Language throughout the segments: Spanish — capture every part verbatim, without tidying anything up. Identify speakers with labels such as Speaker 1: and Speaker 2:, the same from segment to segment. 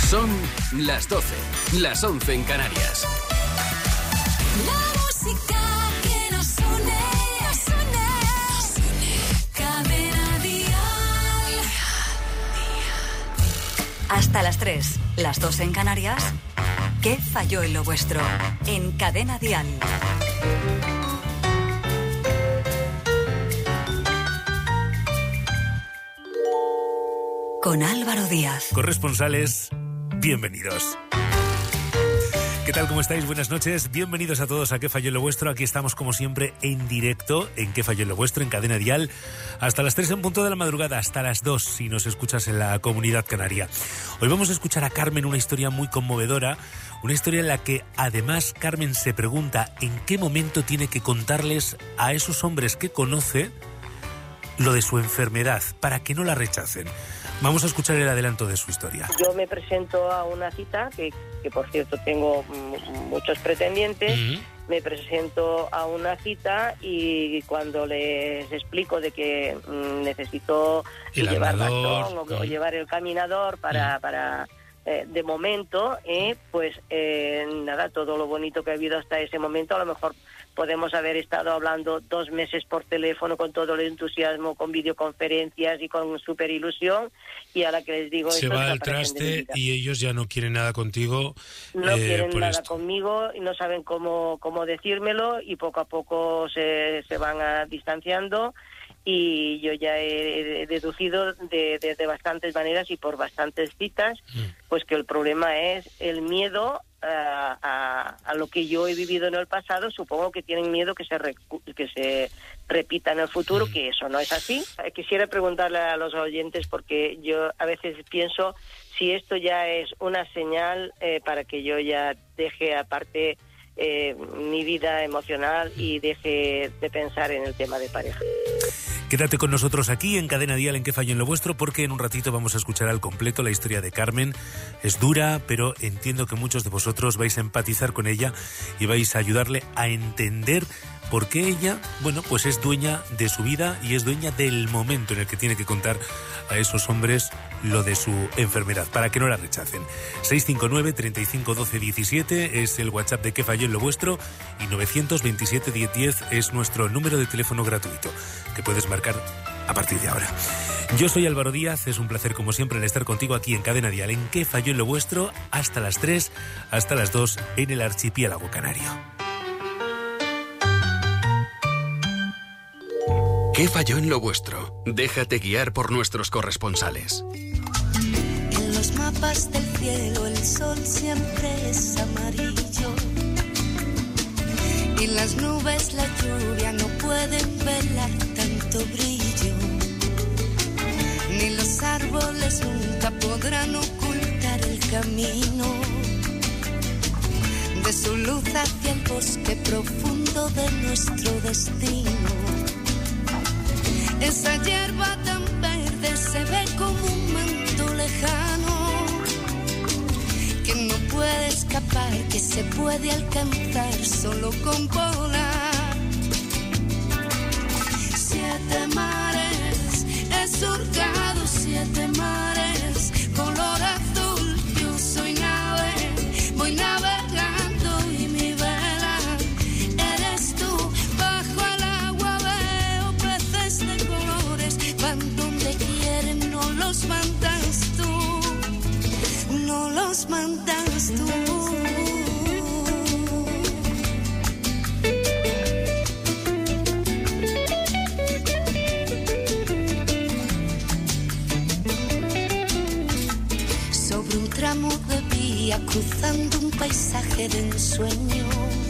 Speaker 1: Son las doce, las once en Canarias.
Speaker 2: La música que nos une, nos une, nos une. Cadena Dial.
Speaker 3: Hasta las tres, las dos en Canarias. ¿Qué falló en lo vuestro? En Cadena Dial. Con Álvaro Díaz.
Speaker 4: Corresponsales, bienvenidos. ¿Qué tal? ¿Cómo estáis? Buenas noches. Bienvenidos a todos a ¿Qué falló en lo vuestro? Aquí estamos como siempre en directo en ¿Qué falló en lo vuestro? En Cadena Dial. Hasta las tres en punto de la madrugada, hasta las dos si nos escuchas en la Comunidad Canaria. Hoy vamos a escuchar a Carmen, una historia muy conmovedora. Una historia en la que además Carmen se pregunta en qué momento tiene que contarles a esos hombres que conoce lo de su enfermedad para que no la rechacen. Vamos a escuchar el adelanto de su historia.
Speaker 5: Yo me presento a una cita, que, que por cierto tengo m- muchos pretendientes. Uh-huh. Me presento a una cita y cuando les explico de que mm, necesito llevar bastón o, o llevar el caminador para... Uh-huh. para eh, de momento, eh, pues eh, nada, todo lo bonito que ha habido hasta ese momento, a lo mejor podemos haber estado hablando dos meses por teléfono con todo el entusiasmo, con videoconferencias y con súper ilusión, y a la que les digo...
Speaker 6: Se va al traste y ellos ya no quieren nada contigo.
Speaker 5: No
Speaker 6: eh,
Speaker 5: quieren
Speaker 6: por
Speaker 5: nada
Speaker 6: esto.
Speaker 5: conmigo y no saben cómo, cómo decírmelo, y poco a poco se, se van a, distanciando, y yo ya he, he deducido de, de, de bastantes maneras y por bastantes citas, mm. pues que el problema es el miedo a, a, a lo que yo he vivido en el pasado. Supongo que tienen miedo que se, recu- que se repita en el futuro, mm. que eso no es así. Quisiera preguntarle a los oyentes, porque yo a veces pienso si esto ya es una señal eh, para que yo ya deje aparte eh, mi vida emocional y deje de pensar en el tema de pareja.
Speaker 4: Quédate con nosotros aquí en Cadena Dial en ¿Qué falló en lo vuestro? Porque en un ratito vamos a escuchar al completo la historia de Carmen. Es dura, pero entiendo que muchos de vosotros vais a empatizar con ella y vais a ayudarle a entender por qué ella, bueno, pues es dueña de su vida y es dueña del momento en el que tiene que contar a esos hombres lo de su enfermedad, para que no la rechacen. seis cinco nueve, treinta y cinco, doce, diecisiete es el WhatsApp de ¿Qué falló en lo vuestro? Y novecientos veintisiete, diez diez es nuestro número de teléfono gratuito, que puedes marcar a partir de ahora. Yo soy Álvaro Díaz, es un placer como siempre el estar contigo aquí en Cadena Dial en ¿Qué falló en lo vuestro? Hasta las tres, hasta las dos en el archipiélago canario.
Speaker 1: ¿Qué falló en lo vuestro? Déjate guiar por nuestros corresponsales.
Speaker 2: En los mapas del cielo el sol siempre es amarillo, y las nubes, la lluvia no pueden velar tanto brillo, ni los árboles nunca podrán ocultar el camino de su luz hacia el bosque profundo de nuestro destino. Esa hierba tan verde se ve como un manto lejano, que no puede escapar, que se puede alcanzar solo con volar. Siete mares he surcado, siete mares color azul. Yo soy nave, voy navegando y mi vela eres tú. Bajo el agua veo peces de colores, van donde quieren, no los mandas tú, no los mandas tú. Sobre un tramo de vía, cruzando un paisaje de ensueño,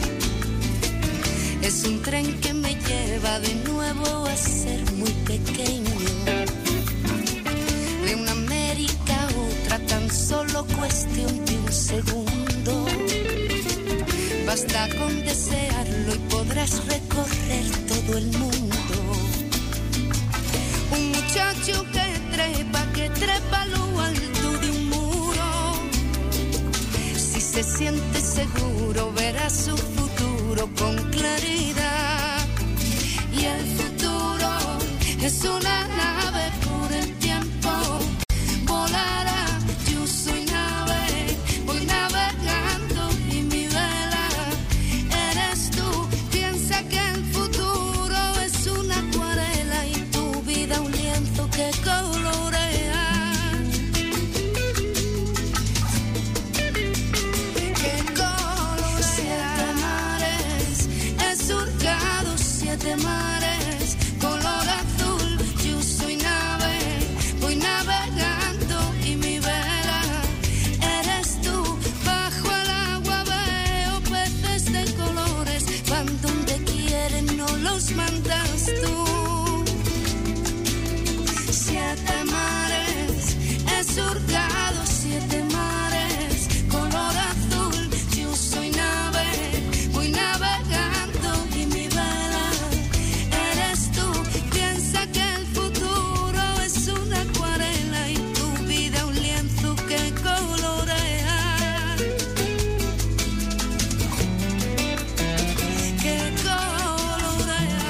Speaker 2: es un tren que me lleva de nuevo a ser muy pequeño. De una América a otra, tan solo cuestión de un segundo. Basta con desearlo y podrás recorrer todo el mundo. Un muchacho que trepa, que trepa a lo alto de un muro. Si se siente seguro, verá su futuro con claridad. Y el futuro es una nave por el tiempo. Volará, yo soy nave, los mandas tú. Siete mares he surcado, siete mares color azul. Yo soy nave, voy navegando y mi vela eres tú. Piensa que el futuro es una acuarela y tu vida un lienzo que colorea. Que colorea.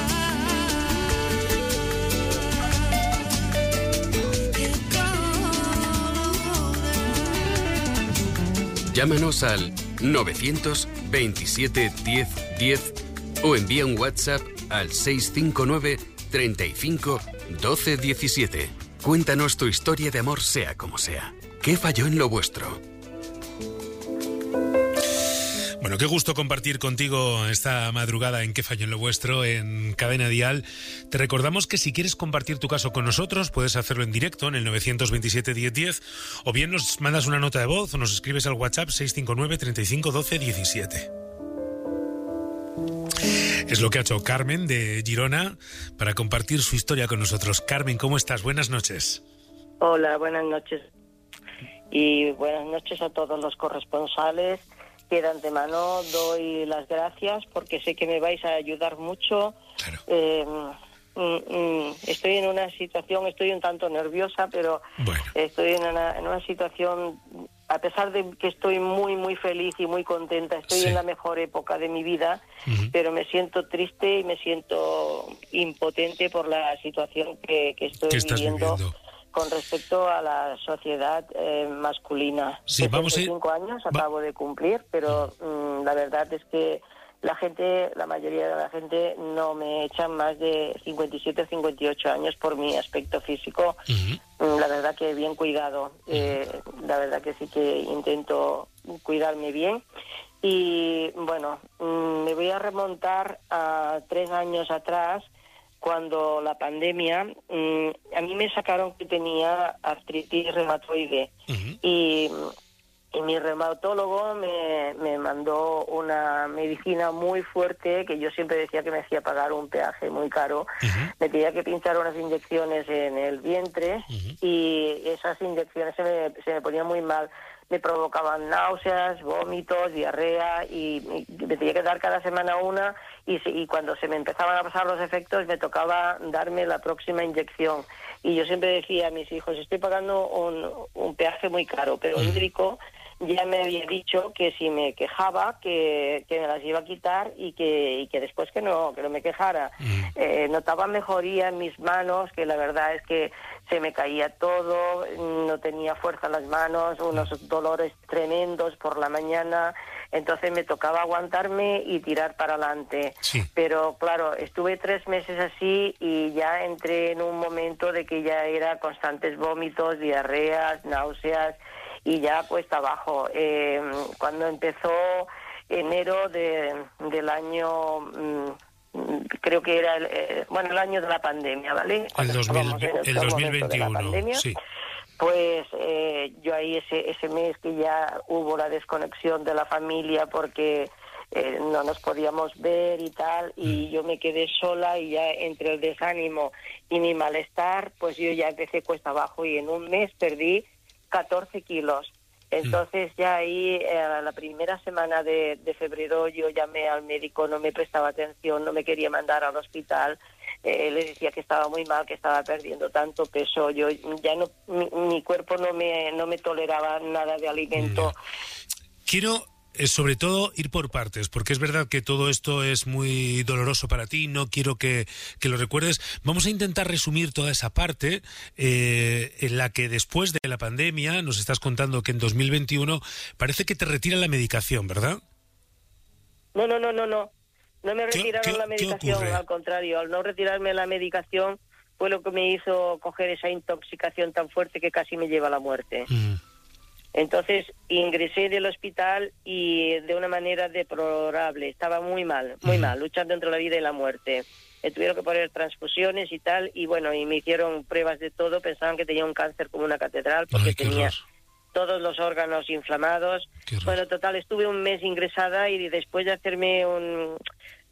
Speaker 2: Que colorea.
Speaker 1: Llámanos al novecientos veintisiete diez diez o envía un WhatsApp al seiscientos cincuenta y nueve treinta y cinco doce diecisiete. Cuéntanos tu historia de amor, sea como sea. ¿Qué falló en lo vuestro?
Speaker 6: Bueno, qué gusto compartir contigo esta madrugada en Qué falló en lo vuestro, en Cadena Dial. Te recordamos que si quieres compartir tu caso con nosotros, puedes hacerlo en directo en el novecientos veintisiete diez diez, o bien nos mandas una nota de voz o nos escribes al WhatsApp seiscientos cincuenta y nueve treinta y cinco doce diecisiete. Es lo que ha hecho Carmen de Girona para compartir su historia con nosotros. Carmen, ¿cómo estás? Buenas noches.
Speaker 5: Hola, buenas noches. Y buenas noches a todos los corresponsales, que de antemano doy las gracias porque sé que me vais a ayudar mucho.
Speaker 6: Claro.
Speaker 5: Eh, mm, mm, estoy en una situación, estoy un tanto nerviosa, pero
Speaker 6: Bueno.
Speaker 5: estoy en una, en una situación, a pesar de que estoy muy, muy feliz y muy contenta, estoy
Speaker 6: Sí.
Speaker 5: en la mejor época de mi vida,
Speaker 6: Ujú.
Speaker 5: pero me siento triste y me siento impotente por la situación que, que estoy
Speaker 6: ¿Qué estás
Speaker 5: viviendo,
Speaker 6: viviendo?
Speaker 5: con respecto a la sociedad eh, masculina.
Speaker 6: Sí, vamos a ir-
Speaker 5: sesenta y cinco años
Speaker 6: va-
Speaker 5: acabo de cumplir, pero mm, la verdad es que la gente, la mayoría de la gente no me echan más de cincuenta y siete o cincuenta y ocho años por mi aspecto físico.
Speaker 6: Ujú.
Speaker 5: Mm, La verdad que bien cuidado. Eh, la verdad que sí que intento cuidarme bien. Y bueno, mm, me voy a remontar a tres años atrás, cuando la pandemia, mmm, a mí me sacaron que tenía artritis reumatoide.
Speaker 6: Ujú.
Speaker 5: y, y mi reumatólogo me, me mandó una medicina muy fuerte, que yo siempre decía que me hacía pagar un peaje muy caro.
Speaker 6: Ujú.
Speaker 5: Me tenía que pinchar unas inyecciones en el vientre,
Speaker 6: Ujú.
Speaker 5: y esas inyecciones se me, se me ponían muy mal. Me provocaban náuseas, vómitos, diarrea, y, y me tenía que dar cada semana una, y, se- y cuando se me empezaban a pasar los efectos me tocaba darme la próxima inyección. Y yo siempre decía a mis hijos, estoy pagando un, un peaje muy caro, pero el médico ya me había dicho que si me quejaba, que, que me las iba a quitar, y que, y que después que no, que no me quejara.
Speaker 6: Mm.
Speaker 5: Eh, notaba mejoría en mis manos, que la verdad es que se me caía todo, no tenía fuerza en las manos, unos dolores tremendos por la mañana, entonces me tocaba aguantarme y tirar para adelante.
Speaker 6: Sí.
Speaker 5: Pero claro, estuve tres meses así y ya entré en un momento de que ya era constantes vómitos, diarreas, náuseas, y ya cuesta abajo. Eh, cuando empezó enero de, del año... mm, creo que era el, eh, bueno, el año de la pandemia, ¿vale?
Speaker 6: El,
Speaker 5: Cuando
Speaker 6: dos mil,
Speaker 5: estábamos en
Speaker 6: el
Speaker 5: peor momento de la
Speaker 6: dos mil veintiuno,
Speaker 5: pandemia,
Speaker 6: sí.
Speaker 5: pues eh, yo ahí ese, ese mes que ya hubo la desconexión de la familia porque eh, no nos podíamos ver y tal, y yo me quedé sola, y ya entre el desánimo y mi malestar, pues yo ya empecé cuesta abajo, y en un mes perdí catorce kilos. Entonces ya ahí, eh, la primera semana de, de febrero, yo llamé al médico, no me prestaba atención, no me quería mandar al hospital. Eh, le decía que estaba muy mal, que estaba perdiendo tanto peso. Yo ya no, mi, mi cuerpo no me no me toleraba nada de alimento.
Speaker 6: Quiero, eh, sobre todo, ir por partes, porque es verdad que todo esto es muy doloroso para ti, no quiero que, que lo recuerdes. Vamos a intentar resumir toda esa parte eh, en la que después de la pandemia nos estás contando que en dos mil veintiuno parece que te retiran la medicación, ¿verdad?
Speaker 5: No, no, no, no, no. No me
Speaker 6: ¿Qué-
Speaker 5: retiraron
Speaker 6: qué-
Speaker 5: la
Speaker 6: qué
Speaker 5: medicación,
Speaker 6: ocurre?
Speaker 5: al contrario, al no retirarme la medicación fue lo que me hizo coger esa intoxicación tan fuerte que casi me lleva a la muerte.
Speaker 6: Mm.
Speaker 5: Entonces ingresé del hospital y de una manera deplorable, estaba muy mal, muy
Speaker 6: Ujú.
Speaker 5: mal, luchando entre la vida y la muerte. Me tuvieron que poner transfusiones y tal, y bueno, y me hicieron pruebas de todo, pensaban que tenía un cáncer como una catedral porque
Speaker 6: Ay, qué
Speaker 5: tenía
Speaker 6: horror.
Speaker 5: todos los órganos inflamados.
Speaker 6: Qué horror.
Speaker 5: Bueno, total, estuve un mes ingresada, y después de hacerme un,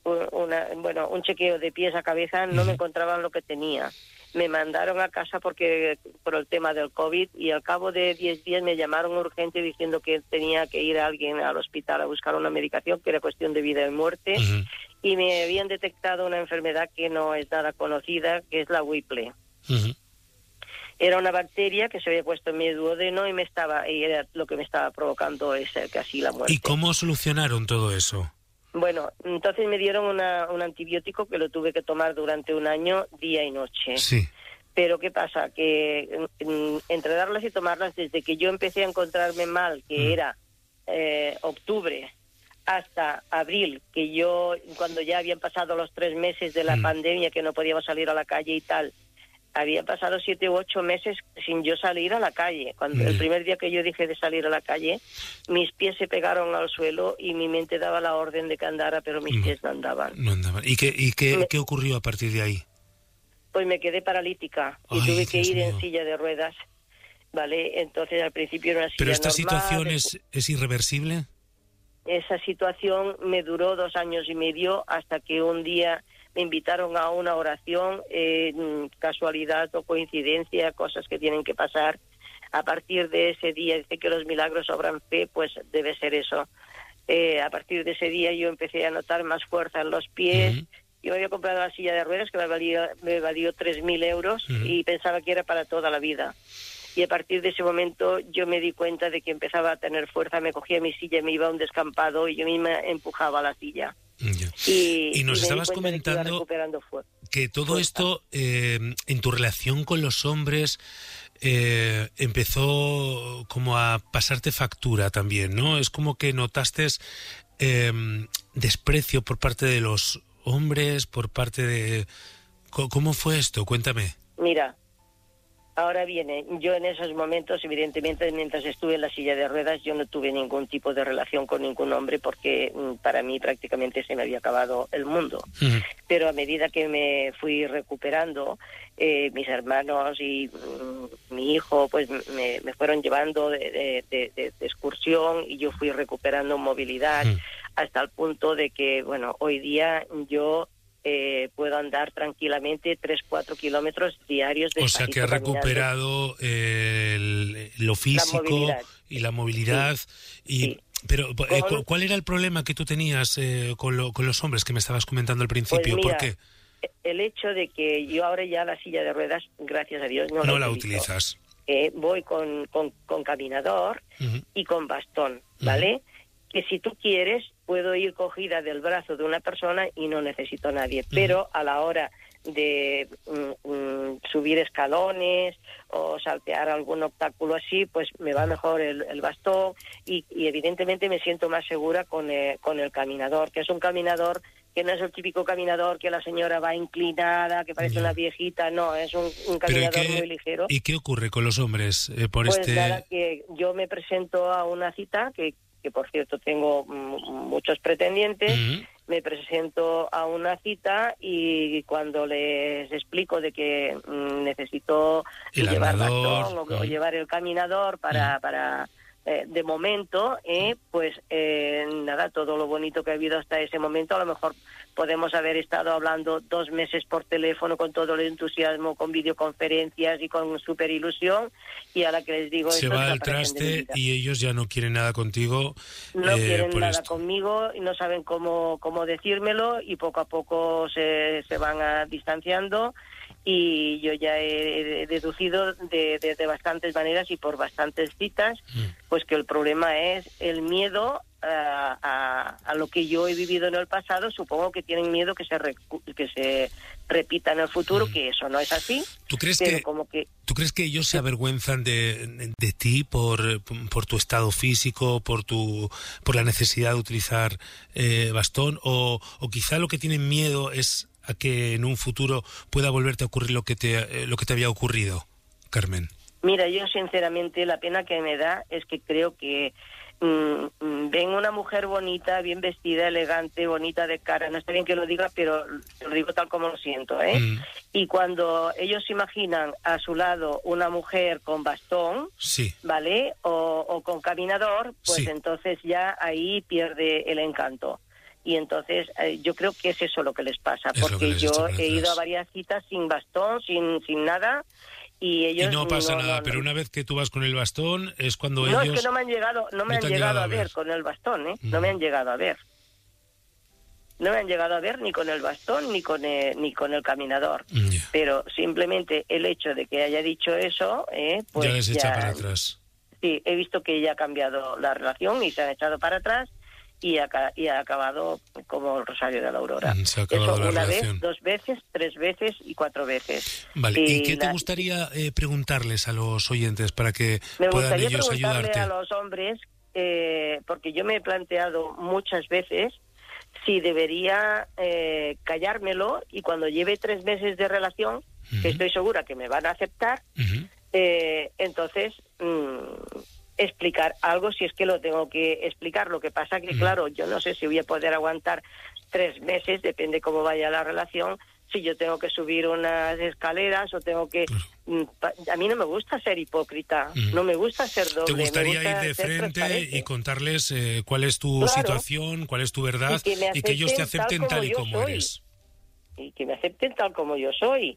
Speaker 5: una, bueno, un chequeo de pies a cabeza, no uh-huh. me encontraban lo que tenía. Me mandaron a casa porque por el tema del COVID, y al cabo de diez días me llamaron urgente diciendo que tenía que ir a alguien al hospital a buscar una medicación, que era cuestión de vida y muerte, uh-huh. y me habían detectado una enfermedad que no es nada conocida, que es la Whipple. Uh-huh. Era una bacteria que se había puesto en mi duodeno y me estaba y era lo que me estaba provocando esa, casi la muerte.
Speaker 6: ¿Y cómo solucionaron todo eso?
Speaker 5: Bueno, entonces me dieron una, un antibiótico que lo tuve que tomar durante un año, día y noche.
Speaker 6: Sí.
Speaker 5: Pero ¿qué pasa? Que en, entre darlas y tomarlas, desde que yo empecé a encontrarme mal, que mm. era eh, octubre, hasta abril, que yo, cuando ya habían pasado los tres meses de la mm. pandemia, que no podíamos salir a la calle y tal, había pasado siete u ocho meses sin yo salir a la calle. Cuando mm. el primer día que yo dejé de salir a la calle, mis pies se pegaron al suelo y mi mente daba la orden de que andara, pero mis mm. pies no andaban.
Speaker 6: No andaban. ¿Y qué, y qué, me, qué ocurrió a partir de ahí?
Speaker 5: Pues me quedé paralítica y Ay, tuve que Dios ir mío. en silla de ruedas, ¿vale? Entonces al principio era una silla
Speaker 6: ¿Pero esta
Speaker 5: normal,
Speaker 6: situación es, es irreversible?
Speaker 5: Esa situación me duró dos años y medio hasta que un día me invitaron a una oración, eh, casualidad o coincidencia, cosas que tienen que pasar. A partir de ese día, dice que los milagros obran fe, pues debe ser eso. Eh, a partir de ese día yo empecé a notar más fuerza en los pies. Uh-huh. Yo había comprado la silla de ruedas que me valió, me valió tres mil euros uh-huh. y pensaba que era para toda la vida. Y a partir de ese momento yo me di cuenta de que empezaba a tener fuerza, me cogía mi silla, me iba a un descampado y yo misma empujaba la silla.
Speaker 6: Yeah.
Speaker 5: Y,
Speaker 6: y nos
Speaker 5: y
Speaker 6: estabas comentando que, que todo fuerza. esto eh, en tu relación con los hombres eh, empezó como a pasarte factura también, ¿no? Es como que notaste eh, desprecio por parte de los hombres, por parte de... ¿Cómo fue esto? Cuéntame.
Speaker 5: Mira, ahora viene, yo en esos momentos, evidentemente, mientras estuve en la silla de ruedas, yo no tuve ningún tipo de relación con ningún hombre porque para mí prácticamente se me había acabado el mundo. Uh-huh. Pero a medida que me fui recuperando, eh, mis hermanos y mm, mi hijo, pues me, me fueron llevando de, de, de, de, de excursión y yo fui recuperando movilidad uh-huh. hasta el punto de que, bueno, hoy día yo... Eh, puedo andar tranquilamente tres, cuatro kilómetros diarios.
Speaker 6: O sea que ha recuperado eh, el, lo físico la y la movilidad. Sí. Y, sí. Pero, eh, con... ¿cuál era el problema que tú tenías eh, con, lo, con los hombres que me estabas comentando al principio?
Speaker 5: Pues mira,
Speaker 6: ¿por qué?
Speaker 5: El hecho de que yo ahora ya la silla de ruedas, gracias a Dios, no,
Speaker 6: no
Speaker 5: la,
Speaker 6: la
Speaker 5: utilizo.
Speaker 6: utilizas.
Speaker 5: Eh, voy con, con, con caminador uh-huh. y con bastón, ¿vale? Uh-huh. Que si tú quieres, puedo ir cogida del brazo de una persona y no necesito a nadie. Uh-huh. Pero a la hora de mm, mm, subir escalones o saltear algún obstáculo así, pues me va mejor el, el bastón y, y evidentemente me siento más segura con, eh, con el caminador, que es un caminador que no es el típico caminador que la señora va inclinada, que parece yeah. una viejita, no, es un, un caminador muy ligero.
Speaker 6: ¿Y qué ocurre con los hombres eh, por
Speaker 5: pues
Speaker 6: este...?
Speaker 5: Nada, que yo me presento a una cita que que por cierto tengo m- muchos pretendientes, uh-huh. me presento a una cita y cuando les explico de que mm, necesito
Speaker 6: el
Speaker 5: llevar
Speaker 6: andador,
Speaker 5: bastón o,
Speaker 6: uh-huh.
Speaker 5: o llevar el caminador para... Uh-huh. para eh, de momento, eh, pues eh, nada, todo lo bonito que ha habido hasta ese momento, a lo mejor podemos haber estado hablando dos meses por teléfono con todo el entusiasmo, con videoconferencias y con súper ilusión, y ahora que les digo...
Speaker 6: Se
Speaker 5: esto
Speaker 6: va al traste y ellos ya no quieren nada contigo.
Speaker 5: No
Speaker 6: eh,
Speaker 5: quieren
Speaker 6: por
Speaker 5: nada
Speaker 6: esto.
Speaker 5: conmigo y no saben cómo, cómo decírmelo y poco a poco se, se van a distanciando y yo ya he, he deducido de, de, de bastantes maneras y por bastantes citas, mm. pues que el problema es el miedo a, a, a lo que yo he vivido en el pasado. Supongo que tienen miedo que se re, que se repita en el futuro, mm. que eso no es así.
Speaker 6: ¿Tú crees que,
Speaker 5: como que
Speaker 6: ¿tú crees que ellos se avergüenzan de, de ti por, por tu estado físico, por tu por la necesidad de utilizar eh, bastón? O, o quizá lo que tienen miedo es a que en un futuro pueda volverte a ocurrir lo que te eh, lo que te había ocurrido, Carmen?
Speaker 5: Mira, yo sinceramente la pena que me da es que creo que mmm, ven una mujer bonita, bien vestida, elegante, bonita de cara, no está bien que lo diga, pero lo digo tal como lo siento, ¿eh? Mm. Y cuando ellos imaginan a su lado una mujer con bastón,
Speaker 6: sí.
Speaker 5: ¿vale? O, o con caminador, pues
Speaker 6: sí.
Speaker 5: entonces ya ahí pierde el encanto. y entonces eh, yo creo que es eso lo que les pasa,
Speaker 6: Es lo que
Speaker 5: porque
Speaker 6: les
Speaker 5: yo
Speaker 6: echa para
Speaker 5: he ido
Speaker 6: atrás.
Speaker 5: a varias citas sin bastón, sin sin nada, y ellos
Speaker 6: Y no pasa
Speaker 5: no,
Speaker 6: nada,
Speaker 5: no,
Speaker 6: pero
Speaker 5: no.
Speaker 6: una vez que tú vas con el bastón es cuando
Speaker 5: No,
Speaker 6: ellos...
Speaker 5: es que no me han llegado, no me
Speaker 6: no
Speaker 5: han
Speaker 6: te han
Speaker 5: llegado
Speaker 6: llegado
Speaker 5: a
Speaker 6: a
Speaker 5: ver
Speaker 6: ver.
Speaker 5: con el bastón, ¿eh?
Speaker 6: Mm.
Speaker 5: No me han llegado a ver. No me han llegado a ver ni con el bastón ni con el, ni con el caminador.
Speaker 6: Mm, ya.
Speaker 5: Pero simplemente el hecho de que haya dicho eso, eh, pues
Speaker 6: ya les echa para atrás.
Speaker 5: Sí, he visto que ya ha cambiado la relación y se han echado para atrás y ha, ca- y ha acabado como el Rosario de la Aurora.
Speaker 6: Mm, se ha acabado
Speaker 5: Eso
Speaker 6: la
Speaker 5: una
Speaker 6: relación.
Speaker 5: vez, dos veces, tres veces y cuatro veces.
Speaker 6: Vale, ¿y qué te
Speaker 5: la-
Speaker 6: gustaría eh, preguntarles a los oyentes para que
Speaker 5: Me
Speaker 6: puedan
Speaker 5: gustaría
Speaker 6: ellos
Speaker 5: preguntarle
Speaker 6: ayudarte?
Speaker 5: a los hombres, eh, porque yo me he planteado muchas veces si debería eh, callármelo y cuando lleve tres meses de relación,
Speaker 6: Ujú.
Speaker 5: que estoy segura que me van a aceptar,
Speaker 6: Ujú.
Speaker 5: eh, entonces mm, explicar algo si es que lo tengo que explicar. Lo que pasa que,
Speaker 6: Mm.
Speaker 5: claro, yo no sé si voy a poder aguantar tres meses, depende cómo vaya la relación, si yo tengo que subir unas escaleras o tengo que...
Speaker 6: Claro.
Speaker 5: mm, pa- A mí no me gusta ser hipócrita,
Speaker 6: Mm.
Speaker 5: no me gusta ser doble.
Speaker 6: ¿Te
Speaker 5: me
Speaker 6: gustaría
Speaker 5: gusta
Speaker 6: ir de
Speaker 5: ser
Speaker 6: frente
Speaker 5: transparente.
Speaker 6: y contarles eh, cuál es tu
Speaker 5: Claro.
Speaker 6: situación, cuál es tu verdad
Speaker 5: Y que me
Speaker 6: y que ellos te
Speaker 5: acepten
Speaker 6: acepten
Speaker 5: tal
Speaker 6: tal y
Speaker 5: como yo
Speaker 6: como
Speaker 5: soy.
Speaker 6: eres?
Speaker 5: Y que me acepten tal como yo soy.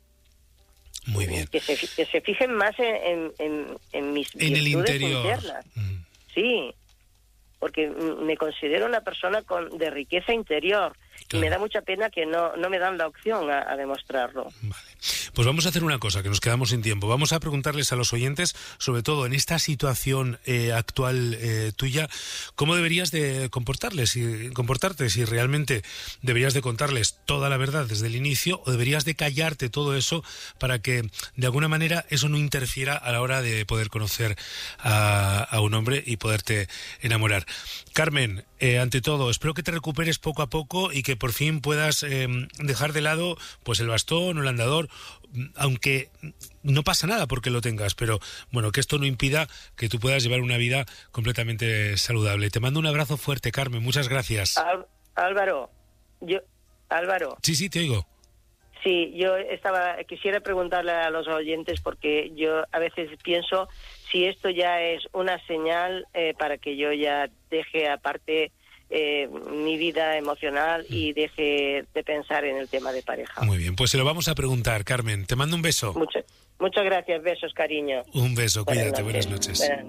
Speaker 6: Muy bien.
Speaker 5: Que se, fi- que se fijen más en, en, en, en mis
Speaker 6: En el
Speaker 5: virtudes
Speaker 6: interior.
Speaker 5: internas.
Speaker 6: Mm.
Speaker 5: Sí, porque mm, me considero una persona con de riqueza interior
Speaker 6: Claro.
Speaker 5: y me da mucha pena que no, no me dan la opción a, a demostrarlo.
Speaker 6: Vale. Pues vamos a hacer una cosa, que nos quedamos sin tiempo. Vamos a preguntarles a los oyentes, sobre todo en esta situación eh, actual eh, tuya, cómo deberías de comportarles y comportarte, si realmente deberías de contarles toda la verdad desde el inicio o deberías de callarte todo eso para que de alguna manera eso no interfiera a la hora de poder conocer a, a un hombre y poderte enamorar. Carmen, eh, ante todo, espero que te recuperes poco a poco y que por fin puedas eh, dejar de lado pues el bastón o el andador, aunque no pasa nada porque lo tengas, pero bueno, que esto no impida que tú puedas llevar una vida completamente saludable. Te mando un abrazo fuerte, Carmen, muchas gracias.
Speaker 5: Al- Álvaro, yo, Álvaro,
Speaker 6: Sí, sí, te oigo.
Speaker 5: sí, yo estaba, quisiera preguntarle a los oyentes porque yo a veces pienso si esto ya es una señal eh, para que yo ya deje aparte eh, mi vida emocional y deje de pensar en el tema de pareja.
Speaker 6: Muy bien, pues se lo vamos a preguntar, Carmen. Te mando un beso.
Speaker 5: Muchas, muchas gracias, besos, cariño.
Speaker 6: Un beso, cuídate, buenas noches.
Speaker 5: Buenas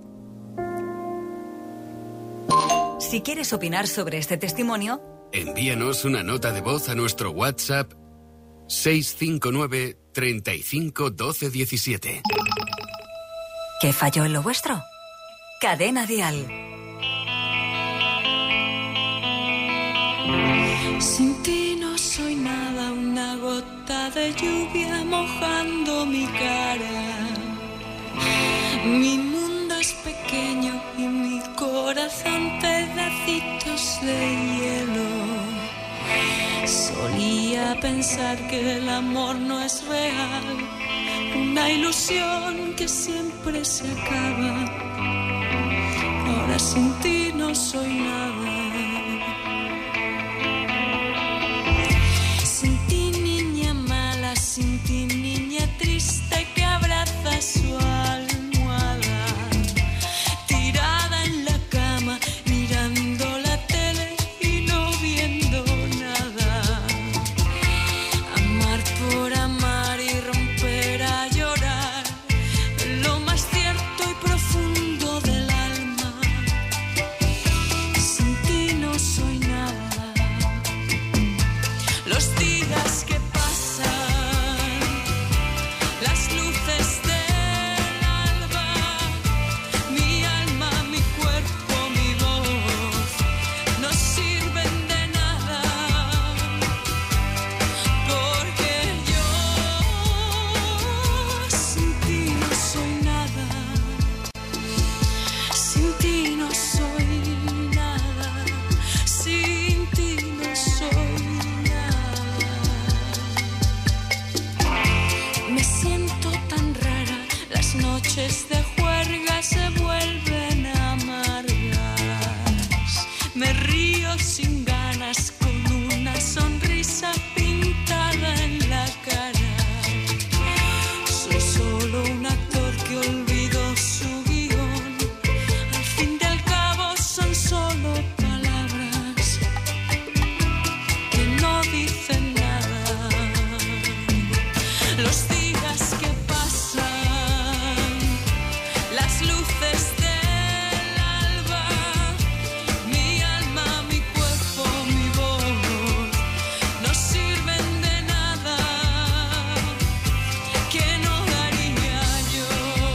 Speaker 5: noches.
Speaker 3: Si quieres opinar sobre este testimonio,
Speaker 1: Envíanos una nota de voz a nuestro WhatsApp seis cinco nueve, treinta y cinco, doce, diecisiete.
Speaker 3: ¿qué falló en lo vuestro? Cadena Dial.
Speaker 2: Sin ti no soy nada, una gota de lluvia mojando mi cara. Mi mundo es pequeño y mi corazón pedacitos de hielo. Solía pensar que el amor no es real, una ilusión que siempre se acaba. Ahora sin ti no soy nada. Sin ti, niña mala, sin ti, niña triste que abraza su almohada, tirada en la cama, mirando la tele y no viendo nada. Amar por amar y romper a llorar, lo más cierto y profundo del alma. Sin ti no soy nada. Los días que pasan, las luces del alba, mi alma, mi cuerpo, mi voz, no sirven de nada, porque yo sin ti no soy nada, sin ti no soy nada, sin ti no soy nada. Me siento tan rara, las noches de juerga se vuelven amargas. Me río sin ganas con una sonrisa pintada en la cara. Soy solo un actor que olvidó su guión. Al fin y al cabo son solo palabras. las luces del alba, mi alma, mi cuerpo, mi voz, no sirven de nada, que no daría yo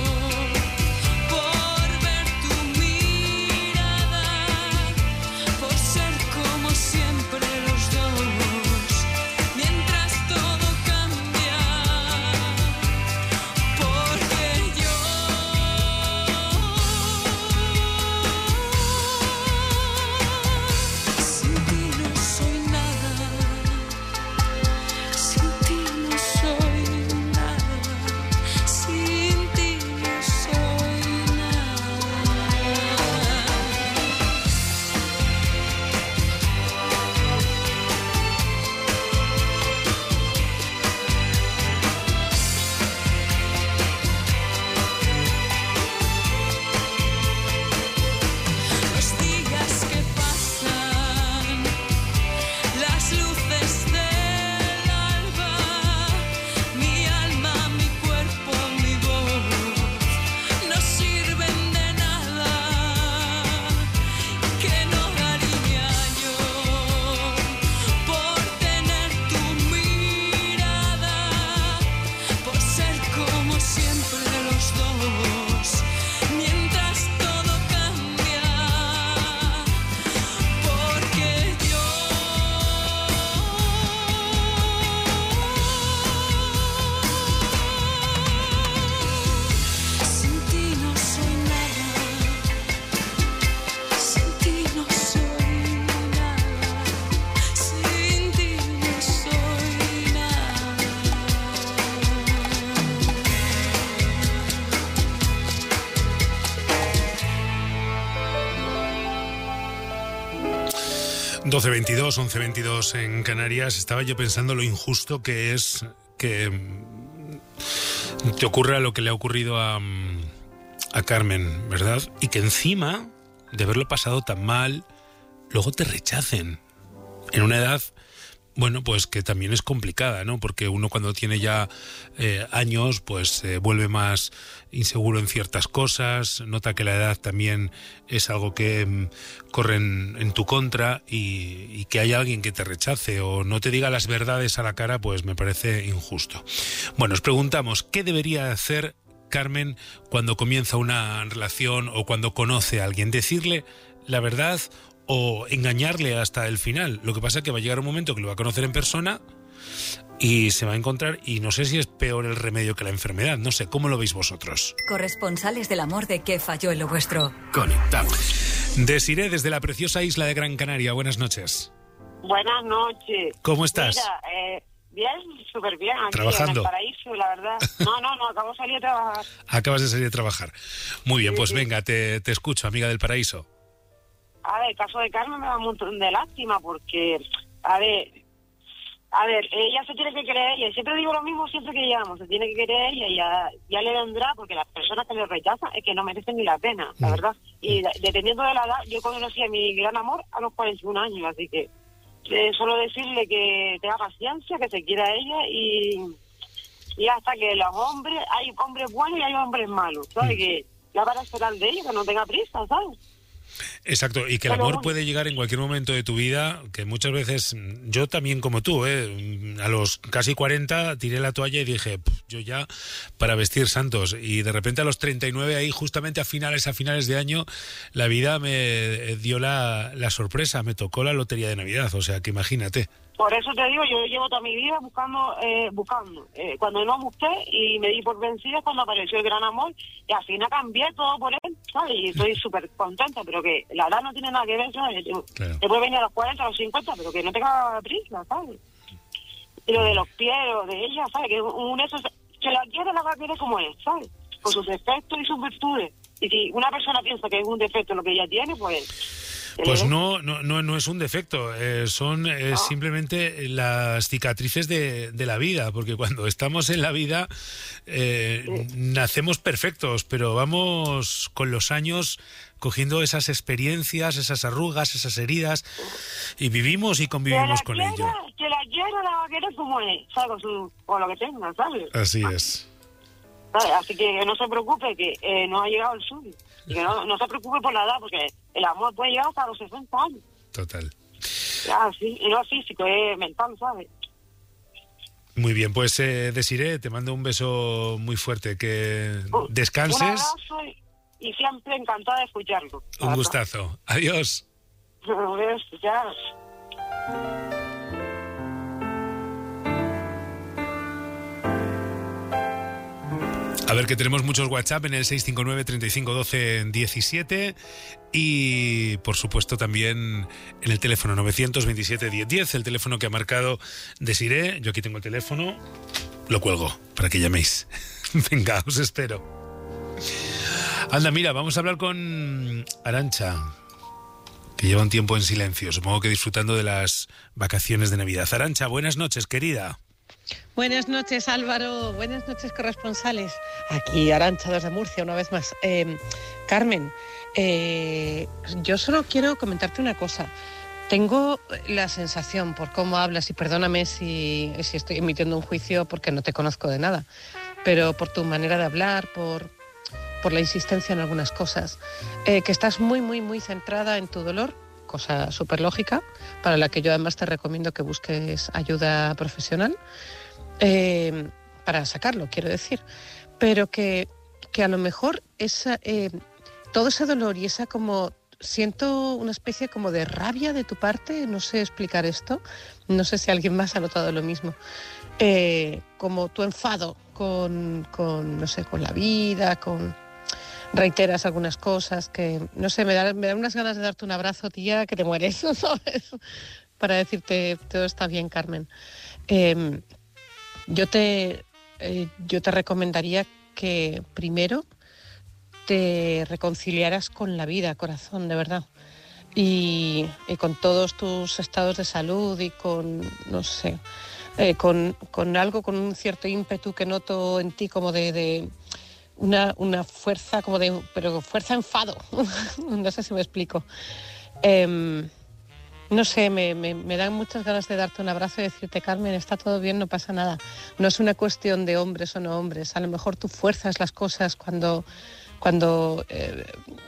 Speaker 2: por ver tu mirada, por ser como siempre los dos, mientras todo cambia, porque yo sin ti no soy nada, sin ti no soy nada, sin ti no soy nada. Los días que pasan, las luces del alba, mi alma, mi cuerpo, mi voz, no sirven de nada, que no daría yo por tener tu mirada, por ser como siempre los dos, mientras todo cambia, porque yo sin ti no soy nada, sin ti no soy nada, sin ti no soy nada.
Speaker 6: doce veintidós, once veintidós en Canarias. Estaba yo pensando lo injusto que es que mm, te ocurra lo que le ha ocurrido a, mm, a Carmen, ¿verdad? Y que encima de haberlo pasado tan mal, luego te rechacen en una edad, bueno, pues que también es complicada, ¿no? Porque uno cuando tiene ya eh, años, pues se vuelve más inseguro en ciertas cosas, nota que la edad también es algo que mm, corre en, en tu contra, y, y que haya alguien que te rechace o no te diga las verdades a la cara, pues me parece injusto. Bueno, os preguntamos, ¿qué debería hacer Carmen cuando comienza una relación o cuando conoce a alguien? ¿Decirle la verdad o engañarle hasta el final? Lo que pasa es que va a llegar un momento que lo va a conocer en persona y se va a encontrar, y no sé si es peor el remedio que la enfermedad. No sé, ¿cómo lo veis vosotros?
Speaker 3: Corresponsales del amor de ¿Qué falló en lo vuestro?
Speaker 1: Conectamos.
Speaker 6: Desiré, desde la preciosa isla de Gran Canaria, buenas noches.
Speaker 7: Buenas noches.
Speaker 6: ¿Cómo estás?
Speaker 7: Mira, eh, bien, súper bien. Aquí
Speaker 6: ¿Trabajando?
Speaker 7: en el paraíso, la verdad. No, no, no, acabo de salir a trabajar.
Speaker 6: Acabas de salir a trabajar. Muy bien,
Speaker 7: Sí,
Speaker 6: pues
Speaker 7: sí.
Speaker 6: venga, te, te escucho, amiga del paraíso.
Speaker 7: A ver, el caso de Carmen me da un montón de lástima porque, a ver, a ver, ella se tiene que creer ella. Siempre digo lo mismo siempre que llegamos, se tiene que creer ella y ya, ya le vendrá, porque las personas que le rechazan es que no merecen ni la pena, la
Speaker 6: Mm.
Speaker 7: verdad. Y de- dependiendo de la edad, yo conocí a mi gran amor a los cuarenta y un años, así que eh, solo decirle que tenga paciencia, que se quiera a ella y, y hasta que los hombres, hay hombres buenos y hay hombres malos, ¿sabes?
Speaker 6: Mm.
Speaker 7: Que ya para esperar de ella, que no tenga prisa, ¿sabes?
Speaker 6: Exacto, y que el
Speaker 7: Pero
Speaker 6: amor
Speaker 7: bueno.
Speaker 6: puede llegar en cualquier momento de tu vida, que muchas veces, yo también como tú, ¿eh? A los casi cuarenta tiré la toalla y dije, "Pf, yo ya para vestir santos", y de repente a los treinta y nueve, ahí justamente a finales, a finales de año, la vida me dio la, la sorpresa, me tocó la lotería de Navidad, o sea que imagínate.
Speaker 7: Por eso te digo, yo llevo toda mi vida buscando, eh, buscando. Eh, cuando no busqué y me di por vencida cuando apareció el gran amor, y al final cambié todo por él, ¿sabes? Y estoy súper contenta, pero que la edad no tiene nada que ver, ¿sabes?
Speaker 6: Claro.
Speaker 7: Te puede venir a los cuarenta, a los cincuenta, pero que no tenga prisa, ¿sabes? Y lo de los pies, lo de ella, ¿sabes? Que un eso, que la quiere, la va a querer como es, ¿sabes? Con sus defectos y sus virtudes. Y si una persona piensa que es un defecto lo que ella tiene, pues...
Speaker 6: Pues
Speaker 7: ¿eh?
Speaker 6: no, no, no, no es un defecto, eh, son eh,
Speaker 7: Ah.
Speaker 6: simplemente las cicatrices de, de la vida, porque cuando estamos en la vida eh, nacemos perfectos, pero vamos con los años cogiendo esas experiencias, esas arrugas, esas heridas, y vivimos y
Speaker 7: Que la
Speaker 6: convivimos con
Speaker 7: quiera,
Speaker 6: ello.
Speaker 7: que la quiera, la va a querer como es, ¿sabes? Con, su, con lo que tenga, ¿sabes?
Speaker 6: Así es.
Speaker 7: ¿Sabes? Así que no se preocupe que eh, no ha llegado el suyo. Y que no, no se preocupe por la edad, porque el amor puede llegar hasta los sesenta años.
Speaker 6: Total.
Speaker 7: Ya, sí, y no es físico, es mental, ¿sabes?
Speaker 6: Muy bien, pues eh, Desiree, te mando un beso muy fuerte, que descanses.
Speaker 7: Un abrazo y, y siempre encantada de escucharlo.
Speaker 6: Un gustazo. Adiós.
Speaker 7: Adiós, ya.
Speaker 6: A ver, que tenemos muchos WhatsApp en el seis cinco nueve, treinta y cinco, doce, diecisiete y, por supuesto, también en el teléfono novecientos veintisiete, diez diez, el teléfono que ha marcado Desiree. Yo aquí tengo el teléfono, lo cuelgo para que llaméis. Venga, os espero. Anda, mira, vamos a hablar con Arantxa, que lleva un tiempo en silencio, supongo que disfrutando de las vacaciones de Navidad. Arantxa, buenas noches, querida.
Speaker 8: Buenas noches, Álvaro. Buenas noches, corresponsales. Aquí Arantxa desde Murcia, una vez más. Eh, Carmen, eh, yo solo quiero comentarte una cosa. Tengo la sensación, por cómo hablas, y perdóname si, si estoy emitiendo un juicio porque no te conozco de nada, pero por tu manera de hablar, por, por la insistencia en algunas cosas, eh, que estás muy, muy, muy centrada en tu dolor, cosa súper lógica, para la que yo además te recomiendo que busques ayuda profesional, eh, para sacarlo, quiero decir, pero que, que a lo mejor esa, eh, todo ese dolor y esa como, siento una especie como de rabia de tu parte, no sé explicar esto, no sé si alguien más ha notado lo mismo, eh, como tu enfado con, con, no sé, con la vida, con... reiteras algunas cosas que, no sé, me dan me da unas ganas de darte un abrazo, tía, que te mueres, ¿sabes? Para decirte, todo está bien, Carmen. Eh, yo, te, eh, yo te recomendaría que primero te reconciliaras con la vida, corazón, de verdad. Y, y con todos tus estados de salud y con, no sé, eh, con, con algo, con un cierto ímpetu que noto en ti como de... de Una, una fuerza como de... pero fuerza enfado. No sé si me explico. Eh, no sé, me, me, me dan muchas ganas de darte un abrazo y decirte, Carmen, está todo bien, no pasa nada. No es una cuestión de hombres o no hombres. A lo mejor tú fuerzas las cosas cuando, cuando eh,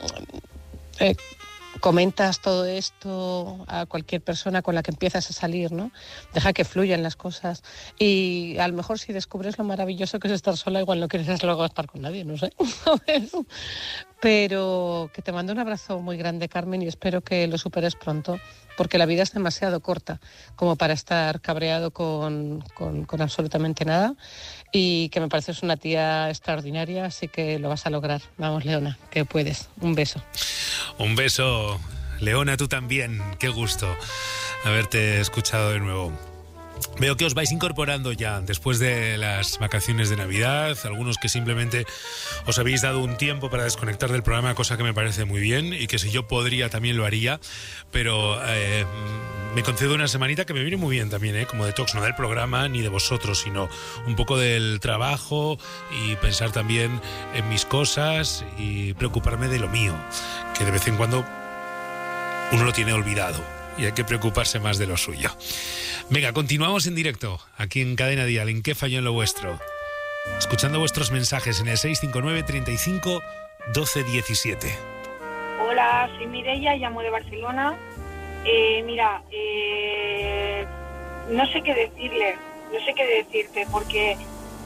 Speaker 8: eh, comentas todo esto a cualquier persona con la que empiezas a salir, ¿no? Deja que fluyan las cosas. Y a lo mejor si descubres lo maravilloso que es estar sola, igual no quieres luego estar con nadie, no sé. Pero que te mando un abrazo muy grande, Carmen, y espero que lo superes pronto, porque la vida es demasiado corta como para estar cabreado con, con, con absolutamente nada, y que me pareces una tía extraordinaria, así que lo vas a lograr. Vamos, Leona, que puedes. Un beso.
Speaker 6: Un beso, Leona, tú también. Qué gusto haberte escuchado de nuevo. Veo que os vais incorporando ya después de las vacaciones de Navidad, algunos que simplemente os habéis dado un tiempo para desconectar del programa, cosa que me parece muy bien y que si yo podría también lo haría, pero eh, me concedo una semanita que me viene muy bien también, ¿eh? Como detox, no del programa ni de vosotros, sino un poco del trabajo y pensar también en mis cosas y preocuparme de lo mío, que de vez en cuando uno lo tiene olvidado. Y hay que preocuparse más de lo suyo. Venga, continuamos en directo, aquí en Cadena Dial, en ¿Qué falló en lo vuestro? Escuchando vuestros mensajes en el seis cinco nueve, treinta y cinco, doce, diecisiete.
Speaker 9: Hola, soy Mireia, llamo de Barcelona. Eh, mira, eh, no sé qué decirle, no sé qué decirte, porque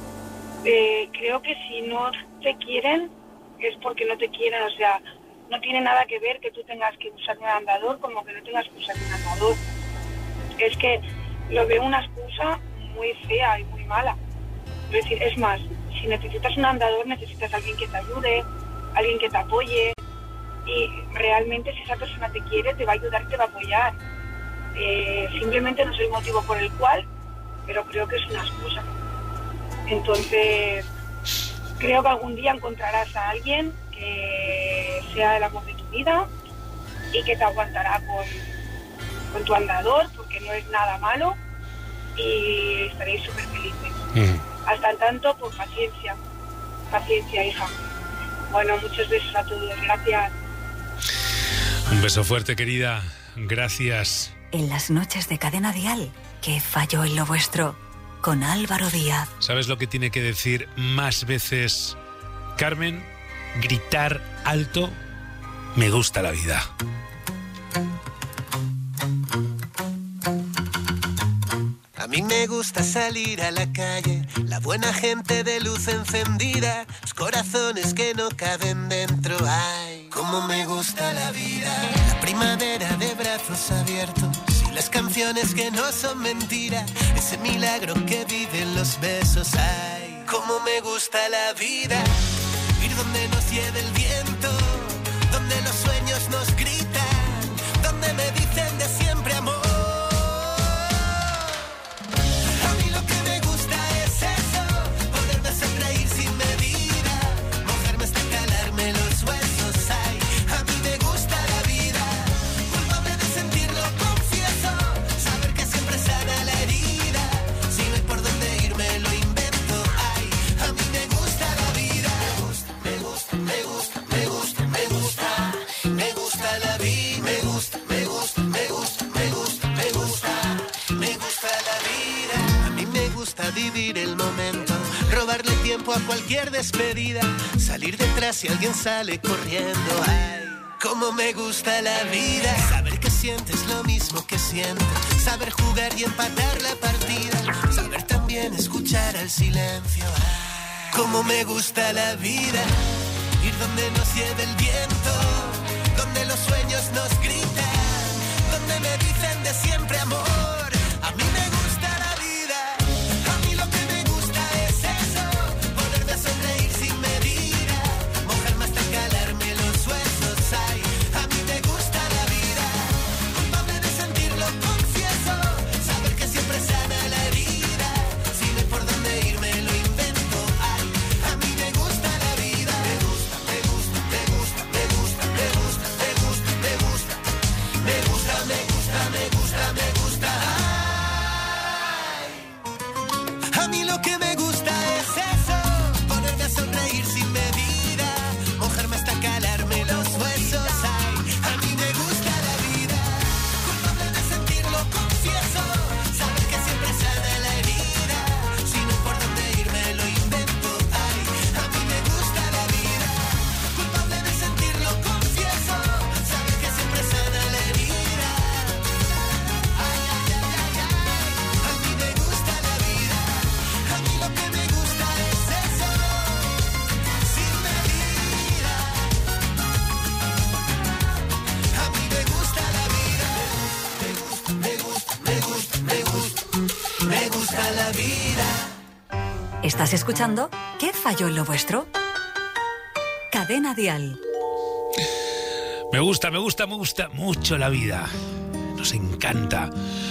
Speaker 9: eh, creo que si no te quieren, es porque no te quieren, o sea... No tiene nada que ver que tú tengas que usar un andador como que no tengas que usar un andador. Es que lo veo una excusa muy fea y muy mala. Es decir, es más, si necesitas un andador, necesitas a alguien que te ayude, alguien que te apoye. Y realmente si esa persona te quiere, te va a ayudar y te va a apoyar. Eh, simplemente no es el motivo por el cual, pero creo que es una excusa. Entonces, creo que algún día encontrarás a alguien que sea el amor de tu vida y que te aguantará con, con tu andador, porque no es nada malo y estaréis súper felices. Mm. Hasta tanto, pues paciencia, paciencia, hija. Bueno, muchos besos a todos, gracias.
Speaker 6: Un beso fuerte, querida, gracias.
Speaker 3: En las noches de Cadena Dial, ¿qué falló en lo vuestro? con Álvaro Díaz.
Speaker 6: ¿Sabes lo que tiene que decir más veces Carmen? Gritar alto: me gusta la vida.
Speaker 10: A mí me gusta salir a la calle, la buena gente de luz encendida, los corazones que no caben dentro. Ay, cómo me gusta la vida, la primavera de brazos abiertos y las canciones que no son mentira, ese milagro que viven los besos. Ay, cómo me gusta la vida, ir donde nos lleve el viento, donde los sueños nos gritan, donde me dicen de siempre amor. Vivir el momento, robarle tiempo a cualquier despedida, salir detrás si alguien sale corriendo. Ay, cómo me gusta la vida, saber que sientes lo mismo que siento, saber jugar y empatar la partida, saber también escuchar al silencio. Ay, cómo me gusta la vida, ir donde nos lleve el viento, donde los sueños nos gritan, donde me dicen de siempre amor. A mí me gusta la vida.
Speaker 3: ¿Estás escuchando ¿Qué falló en lo vuestro? Cadena Dial.
Speaker 6: Me gusta, me gusta, me gusta mucho la vida. Nos encanta.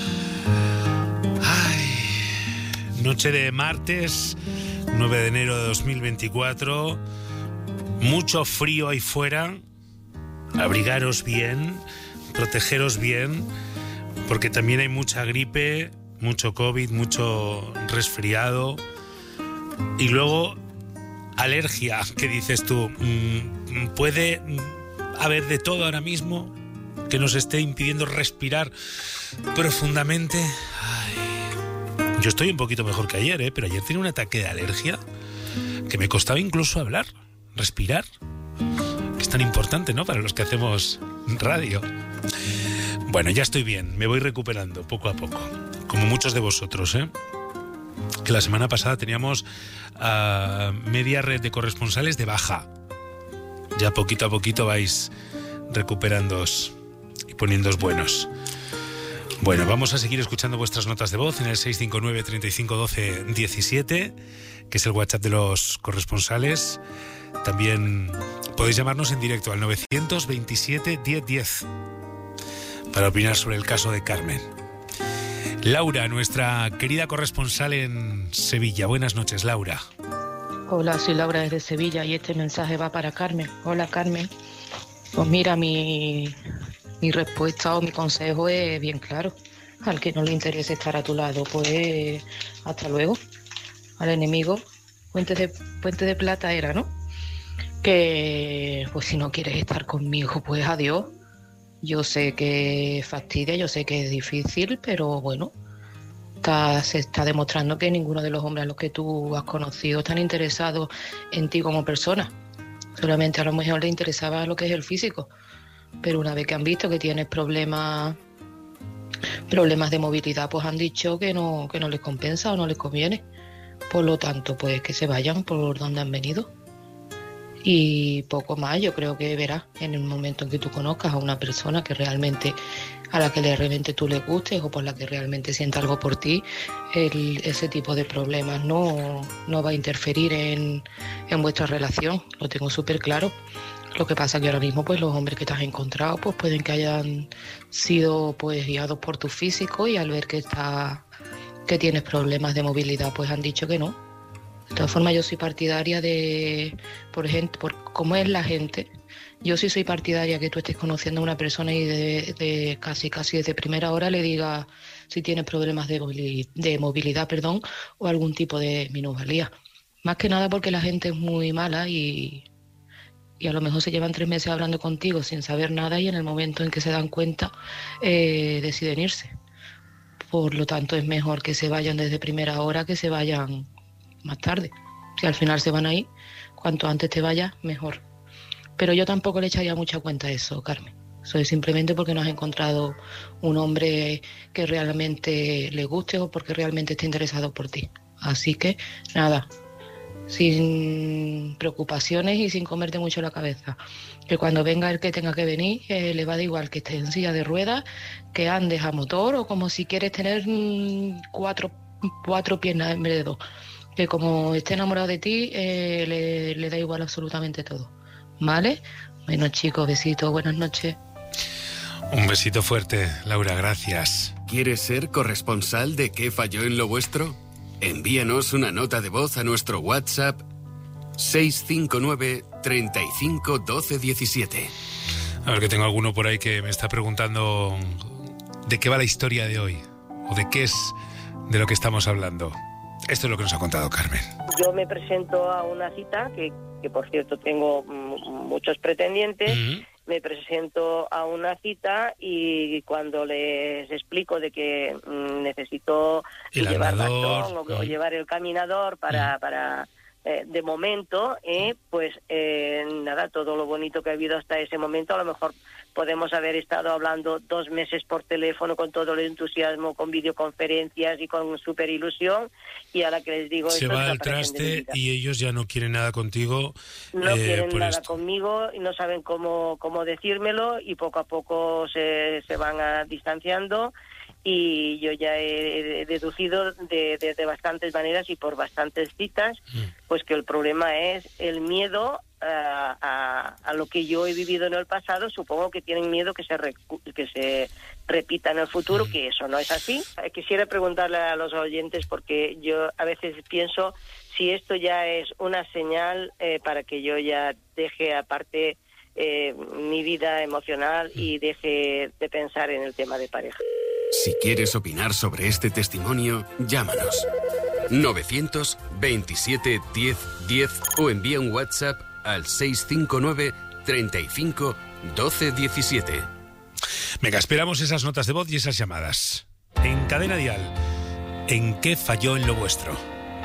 Speaker 6: Ay, noche de martes, nueve de enero de dos mil veinticuatro. Mucho frío ahí fuera. Abrigaros bien, protegeros bien, porque también hay mucha gripe, mucho COVID, mucho resfriado. Y luego, alergia, ¿qué dices tú? ¿Puede haber de todo ahora mismo que nos esté impidiendo respirar profundamente? Ay, yo estoy un poquito mejor que ayer, ¿eh? Pero ayer tenía un ataque de alergia que me costaba incluso hablar, respirar, que es tan importante, ¿no?, para los que hacemos radio. Bueno, ya estoy bien, me voy recuperando poco a poco, como muchos de vosotros, ¿eh? Que la semana pasada teníamos uh, media red de corresponsales de baja. Ya poquito a poquito vais recuperándoos y poniéndoos buenos. Bueno, vamos a seguir escuchando vuestras notas de voz en el seis cinco nueve, treinta y cinco, doce, diecisiete, que es el WhatsApp de los corresponsales. También podéis llamarnos en directo al novecientos veintisiete, diez diez para opinar sobre el caso de Carmen. Laura, nuestra querida corresponsal en Sevilla. Buenas noches, Laura.
Speaker 11: Hola, soy Laura desde Sevilla y este mensaje va para Carmen. Hola, Carmen. Pues mira, mi, mi respuesta o mi consejo es bien claro. Al que no le interese estar a tu lado, pues hasta luego. Al enemigo, puente de, puente de plata era, ¿no? Que pues si no quieres estar conmigo, pues adiós. Yo sé que fastidia, yo sé que es difícil, pero bueno, está, se está demostrando que ninguno de los hombres a los que tú has conocido están interesados en ti como persona. Solamente a lo mejor les interesaba lo que es el físico. Pero una vez que han visto que tienes problemas problemas de movilidad, pues han dicho que no, que no les compensa o no les conviene. Por lo tanto, pues que se vayan por donde han venido. Y poco más, yo creo que verás en el momento en que tú conozcas a una persona que realmente, a la que realmente tú le gustes o por la que realmente sienta algo por ti, el, ese tipo de problemas no, no va a interferir en, en vuestra relación, lo tengo súper claro. Lo que pasa que ahora mismo pues los hombres que te has encontrado pues pueden que hayan sido pues guiados por tu físico y al ver que está, que tienes problemas de movilidad pues han dicho que no. De todas formas yo soy partidaria de, por ejemplo, por cómo es la gente, yo sí soy partidaria que tú estés conociendo a una persona y de, de casi casi desde primera hora le digas si tienes problemas de movilidad, de movilidad perdón, o algún tipo de minusvalía. Más que nada porque la gente es muy mala y... y a lo mejor se llevan tres meses hablando contigo sin saber nada y en el momento en que se dan cuenta eh, deciden irse. Por lo tanto es mejor que se vayan desde primera hora que se vayan más tarde. Si al final se van a ir, cuanto antes te vayas, mejor. Pero yo tampoco le echaría mucha cuenta a eso, Carmen. Soy simplemente porque no has encontrado un hombre que realmente le guste o porque realmente esté interesado por ti. Así que, nada, sin preocupaciones y sin comerte mucho la cabeza. Que cuando venga el que tenga que venir, eh, le va a dar igual que estés en silla de ruedas, que andes a motor o como si quieres tener mmm, cuatro, cuatro piernas en vez de dos. Que como esté enamorado de ti, eh, le, le da igual absolutamente todo. ¿Vale? Bueno, chicos, besitos, buenas noches.
Speaker 6: Un besito fuerte, Laura, gracias.
Speaker 1: ¿Quieres ser corresponsal de ¿Qué falló en lo vuestro? Envíanos una nota de voz a nuestro WhatsApp seis cinco nueve, treinta y cinco, doce diecisiete.
Speaker 6: A ver, que tengo alguno por ahí que me está preguntando de qué va la historia de hoy o de qué es de lo que estamos hablando. Esto es lo que nos ha contado Carmen.
Speaker 5: Yo me presento a una cita, que, que por cierto tengo m- muchos pretendientes. Uh-huh. Me presento a una cita y cuando les explico de que mm, necesito llevar bastón o, uh-huh. o llevar el caminador para... Uh-huh. para eh, de momento, eh, pues eh, nada, todo lo bonito que ha habido hasta ese momento, a lo mejor podemos haber estado hablando dos meses por teléfono con todo el entusiasmo, con videoconferencias y con súper ilusión, y ahora que les digo...
Speaker 6: Se va al traste y ellos ya no quieren nada contigo.
Speaker 5: No
Speaker 6: eh,
Speaker 5: quieren
Speaker 6: por
Speaker 5: nada
Speaker 6: esto.
Speaker 5: conmigo y no saben cómo, cómo decírmelo y poco a poco se, se van a, distanciando. Y yo ya he deducido de, de, de bastantes maneras y por bastantes citas, mm. pues que el problema es el miedo a, a, a lo que yo he vivido en el pasado. Supongo que tienen miedo que se, recu- que se repita en el futuro, mm. que eso no es así. Quisiera preguntarle a los oyentes, porque yo a veces pienso si esto ya es una señal eh, para que yo ya deje aparte eh, mi vida emocional mm. y deje de pensar en el tema de pareja.
Speaker 1: Si quieres opinar sobre este testimonio, llámanos novecientos veintisiete diez diez o envía un WhatsApp al seis cinco nueve, treinta y cinco, doce diecisiete.
Speaker 6: Venga, esperamos esas notas de voz y esas llamadas. En Cadena Dial, ¿en qué falló en lo vuestro?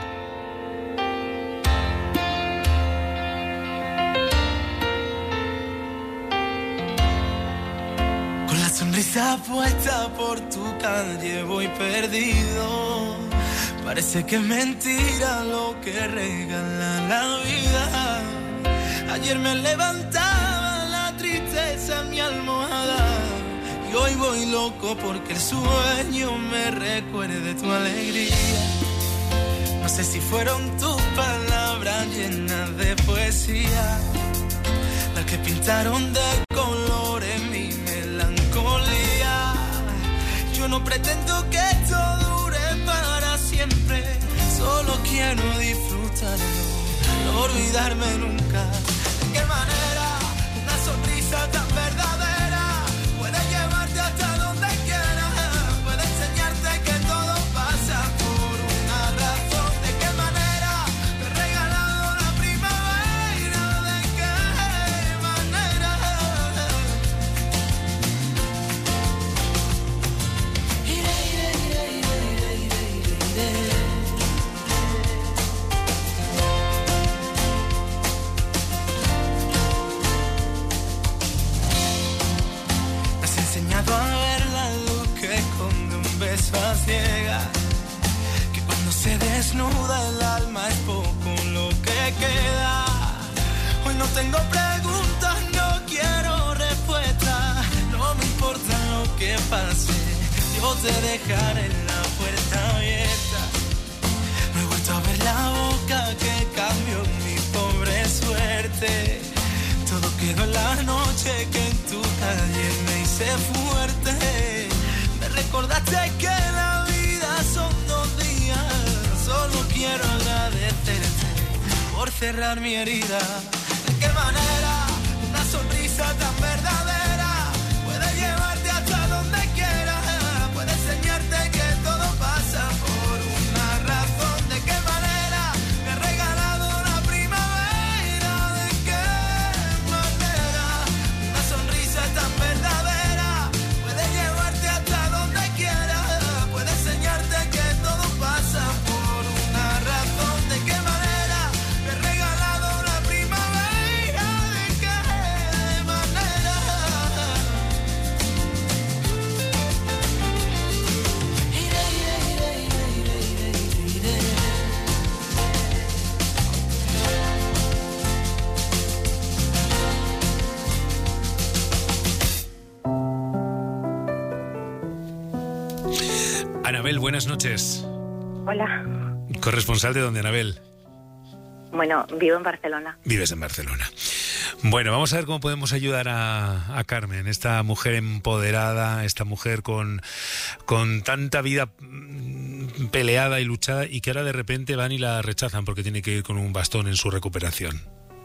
Speaker 12: Sonrisa puesta por tu calle voy perdido. Parece que es mentira lo que regala la vida. Ayer me levantaba la tristeza en mi almohada y hoy voy loco porque el sueño me recuerde tu alegría. No sé si fueron tus palabras llenas de poesía las que pintaron de colores mi melancolía. Yo no pretendo que esto dure para siempre, solo quiero disfrutarlo, no olvidarme nunca. ¿De qué manera una sonrisa tan verdadera puede llevarte hasta donde quieras? Puede enseñarte que todo pasa por una razón. ¿De qué manera te he regalado la primavera? ¿De qué manera? Iré, iré, iré, iré, iré, iré. beso a ciegas, que cuando se desnuda el alma es poco lo que queda. Hoy no tengo preguntas, no quiero respuestas, no me importa lo que pase, yo te dejaré la puerta abierta. No he vuelto a ver la boca que cambió mi pobre suerte. Todo quedó en la noche que en tu calle me hice fuerte. Me recordaste que la vida son dos días. Solo quiero agradecerte por cerrar mi herida. ¿De qué manera una sonrisa tan verdadera puede llevarte hasta donde quiera? Puede enseñarte que todo pasa por una razón. ¿De qué manera me he regalado la primavera? ¿De qué manera una sonrisa tan verdadera puede llevarte hasta donde quiera? Puede enseñarte que todo pasa por una razón. ¿De qué manera me he regalado la primavera? ¿De qué manera? Iré, iré, iré, iré, iré, iré, iré.
Speaker 6: Anabel, buenas noches.
Speaker 13: Hola.
Speaker 6: Corresponsal de donde, Anabel.
Speaker 13: Bueno, vivo en Barcelona.
Speaker 6: Vives en Barcelona. Bueno, vamos a ver cómo podemos ayudar a, a Carmen, esta mujer empoderada, esta mujer con, con tanta vida mm, peleada y luchada, y que ahora de repente van y la rechazan porque tiene que ir con un bastón en su recuperación.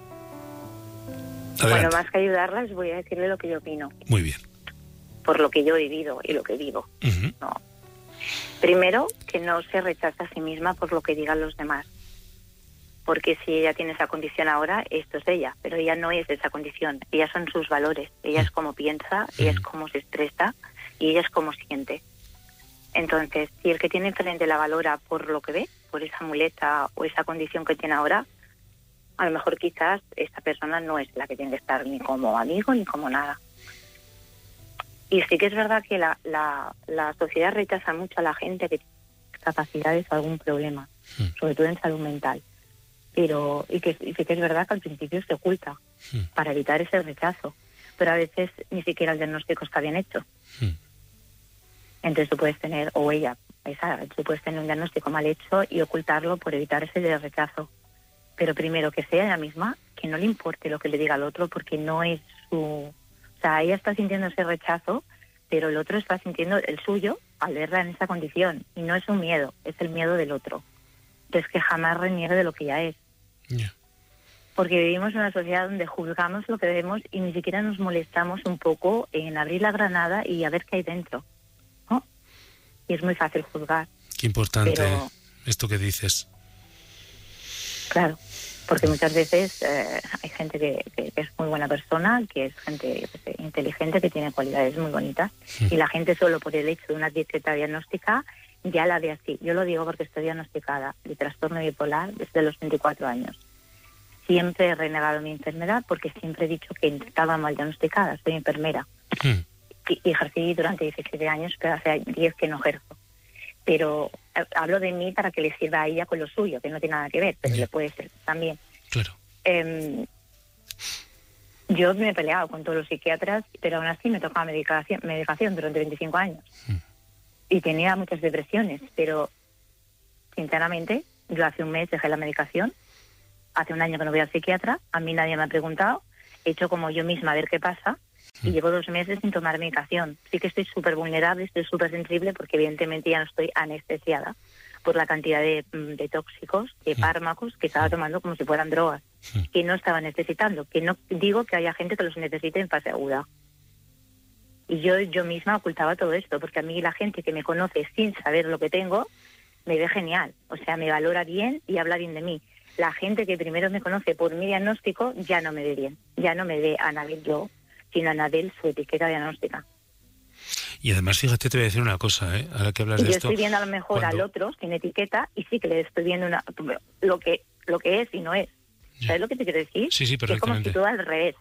Speaker 13: Bueno,
Speaker 6: Adelante.
Speaker 13: más que ayudarlas, voy a decirle lo que yo opino,
Speaker 6: Muy bien.
Speaker 13: por lo que yo he vivido y lo que vivo.
Speaker 6: Ujú.
Speaker 13: No. Primero, que no se rechaza a sí misma por lo que digan los demás. Porque si ella tiene esa condición ahora, esto es ella, pero ella no es de esa condición. Ella son sus valores. Ella es como piensa, ella es como se expresa y ella es como siente. Entonces, si el que tiene enfrente la valora por lo que ve, por esa muleta o esa condición que tiene ahora, a lo mejor quizás esta persona no es la que tiene que estar ni como amigo ni como nada. Y sí que es verdad que la, la, la sociedad rechaza mucho a la gente que tiene capacidades o algún problema, sobre todo en salud mental. Pero y que, y sí que es verdad que al principio se oculta para evitar ese rechazo, pero a veces ni siquiera el diagnóstico está bien hecho. Entonces tú puedes tener, o ella, esa, tú puedes tener un diagnóstico mal hecho y ocultarlo por evitar ese rechazo. Pero primero que sea ella misma, que no le importe lo que le diga al otro, porque no es su... O sea, ella está sintiendo ese rechazo, pero el otro está sintiendo el suyo al verla en esa condición. Y no es un miedo, es el miedo del otro. Entonces que jamás reniegue de lo que ya es.
Speaker 6: Yeah.
Speaker 13: Porque vivimos en una sociedad donde juzgamos lo que vemos y ni siquiera nos molestamos un poco en abrir la granada y a ver qué hay dentro, ¿no? Y es muy fácil juzgar.
Speaker 6: Qué importante
Speaker 13: Pero-
Speaker 6: esto que dices.
Speaker 13: Claro, porque muchas veces eh, hay gente que, que- que es muy buena persona, que es gente yo qué sé, inteligente, que tiene cualidades muy bonitas, y la gente solo por el hecho de una etiqueta diagnóstica ya la ve así. Yo lo digo porque estoy diagnosticada de trastorno bipolar desde los veinticuatro años. Siempre he renegado mi enfermedad porque siempre he dicho que estaba mal diagnosticada. Soy enfermera y, y ejercí durante diecisiete años, pero hace diez que no ejerzo. Pero eh, hablo de mí para que le sirva a ella con lo suyo, que no tiene nada que ver, pero le puede ser también.
Speaker 6: Claro.
Speaker 13: Eh, yo me he peleado con todos los psiquiatras, pero aún así me tocaba medicación, medicación durante veinticinco años. Y tenía muchas depresiones, pero sinceramente, yo hace un mes dejé la medicación, hace un año que no voy al psiquiatra, a mí nadie me ha preguntado, he hecho como yo misma a ver qué pasa, y llevo dos meses sin tomar medicación. Sí que estoy súper vulnerable, estoy súper sensible, porque evidentemente ya no estoy anestesiada por la cantidad de, de tóxicos, de fármacos que estaba tomando como si fueran drogas, que no estaba necesitando, que no digo que haya gente que los necesite en fase aguda. Y yo yo misma ocultaba todo esto, porque a mí la gente que me conoce sin saber lo que tengo, me ve genial. O sea, me valora bien y habla bien de mí. La gente que primero me conoce por mi diagnóstico ya no me ve bien. Ya no me ve a Anabel yo, sino a Anabel su etiqueta diagnóstica.
Speaker 6: Y además, fíjate, te voy a decir una cosa, ¿eh? Ahora que hablas
Speaker 13: Y
Speaker 6: de
Speaker 13: yo
Speaker 6: esto...
Speaker 13: estoy viendo a lo mejor
Speaker 6: cuando-
Speaker 13: al otro sin etiqueta y sí que le estoy viendo una, lo que lo que es y no es. ¿Sabes lo que te quiero decir?
Speaker 6: Sí, sí,
Speaker 13: Que es como
Speaker 6: perfectamente.
Speaker 13: si todo al revés.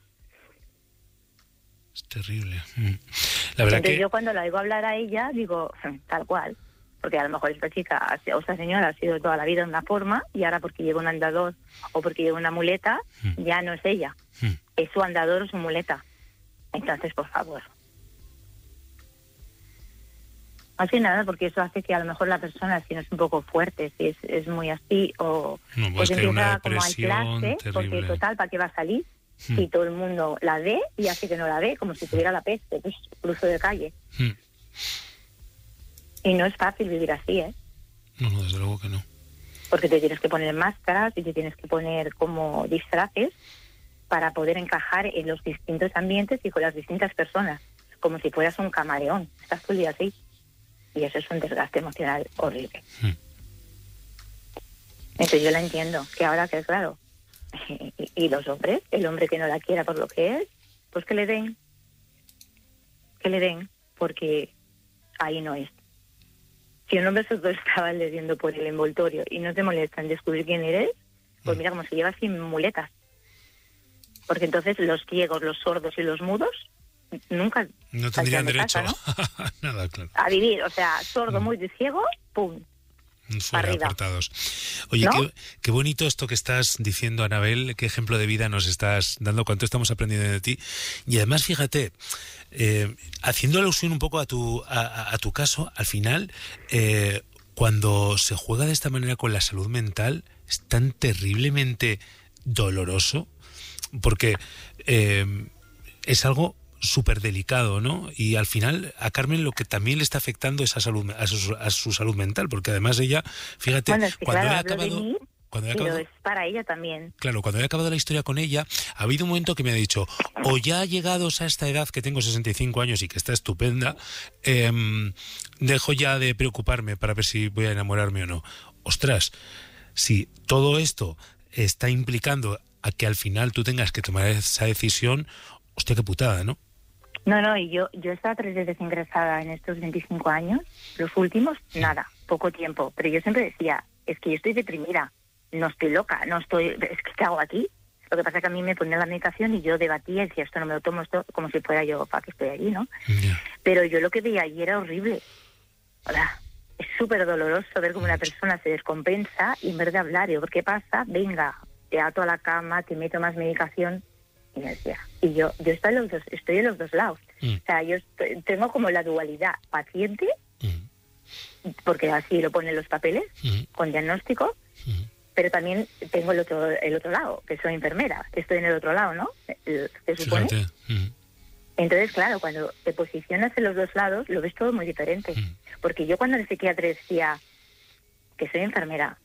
Speaker 6: Es terrible. Mm. La verdad
Speaker 13: Entonces
Speaker 6: que...
Speaker 13: yo cuando la oigo hablar a ella, digo, tal cual. porque a lo mejor esta chica o esta señora ha sido toda la vida de una forma y ahora porque lleva un andador o porque lleva una muleta, mm. ya no es ella, mm. es su andador o su muleta. Entonces, por favor. Más que nada porque eso hace que a lo mejor la persona, si no es un poco fuerte, si es, es muy así, o
Speaker 6: no,
Speaker 13: pues
Speaker 6: empieza
Speaker 13: una como a aislarse, porque total, ¿para qué va a salir? Hmm. Si todo el mundo la ve y hace que no la ve, como si tuviera la peste, pues cruzo de calle. Hmm. Y no es fácil vivir así, ¿eh?
Speaker 6: No, no, desde luego que no.
Speaker 13: Porque te tienes que poner máscaras y te tienes que poner como disfraces para poder encajar en los distintos ambientes y con las distintas personas, como si fueras un camaleón. Estás todo el día así. Y eso es un desgaste emocional horrible. Hmm. Entonces yo la entiendo, que ahora que es claro. Y, y los hombres, el hombre que no la quiera por lo que es, pues que le den. Que le den, porque ahí no es. Si un hombre solo estaba leyendo por el envoltorio y no te molesta en descubrir quién eres, pues mira cómo se lleva sin muletas. Porque entonces los ciegos, los sordos y los mudos nunca
Speaker 6: no tendrían derecho
Speaker 13: casa, ¿no?
Speaker 6: Nada, claro.
Speaker 13: A vivir, o sea, sordo, mm. mudo y ciego, pum,
Speaker 6: fuera apartados. Oye, ¿no? qué, qué bonito esto que estás diciendo, Anabel, qué ejemplo de vida nos estás dando, cuánto estamos aprendiendo de ti. Y además, fíjate, eh, haciendo alusión un poco a tu, a, a tu caso, al final, eh, cuando se juega de esta manera con la salud mental, es tan terriblemente doloroso, porque eh, es algo súper delicado, ¿no? Y al final a Carmen lo que también le está afectando es a, salud, a, su, a su salud mental, porque además ella, fíjate,
Speaker 13: bueno, es que
Speaker 6: cuando
Speaker 13: claro,
Speaker 6: he acabado...
Speaker 13: Mí,
Speaker 6: cuando he
Speaker 13: pero
Speaker 6: acabado,
Speaker 13: es para ella también.
Speaker 6: Claro, cuando he acabado la historia con ella, ha habido un momento que me ha dicho, o ya llegados a esta edad que tengo sesenta y cinco años y que está estupenda, eh, dejo ya de preocuparme para ver si voy a enamorarme o no. Ostras, si todo esto está implicando a que al final tú tengas que tomar esa decisión, hostia, qué putada, ¿no?
Speaker 13: No, no, y yo yo he estado tres veces ingresada en estos veinticinco años, los últimos, nada, poco tiempo, pero yo siempre decía, es que yo estoy deprimida, no estoy loca, no estoy, es que ¿qué hago aquí? Lo que pasa es que a mí me ponía la medicación y yo debatía y decía, esto no me lo tomo, esto como si fuera yo, para que estoy allí, ¿no? Yeah. Pero yo lo que veía allí era horrible. Hola, es súper doloroso ver cómo una persona se descompensa y en vez de hablar, y ¿qué pasa? Venga, te ato a la cama, te meto más medicación. Y me decía, y yo yo estoy en los dos, estoy en los dos lados. Mm. O sea, yo estoy, tengo como la dualidad paciente, mm. porque así lo ponen los papeles, mm. con diagnóstico, mm. pero también tengo el otro el otro lado, que soy enfermera, estoy en el otro lado, ¿no? ¿Se supone? Mm. Entonces, claro, cuando te posicionas en los dos lados, lo ves todo muy diferente. Mm. Porque yo cuando el psiquiatra decía que soy enfermera,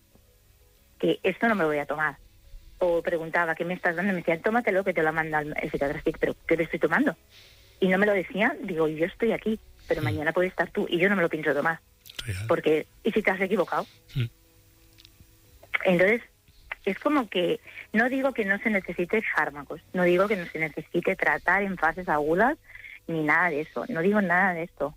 Speaker 13: que esto no me lo voy a tomar, o preguntaba, ¿qué me estás dando? Y me decían, tómatelo, que te lo manda el psiquiatra. Pero, ¿qué te estoy tomando? Y no me lo decían, digo, yo estoy aquí, pero mm. mañana puedes estar tú, y yo no me lo pienso tomar. Real. Porque, ¿y si te has equivocado? Mm. Entonces, es como que, no digo que no se necesite fármacos, no digo que no se necesite tratar en fases agudas, ni nada de eso, no digo nada de esto.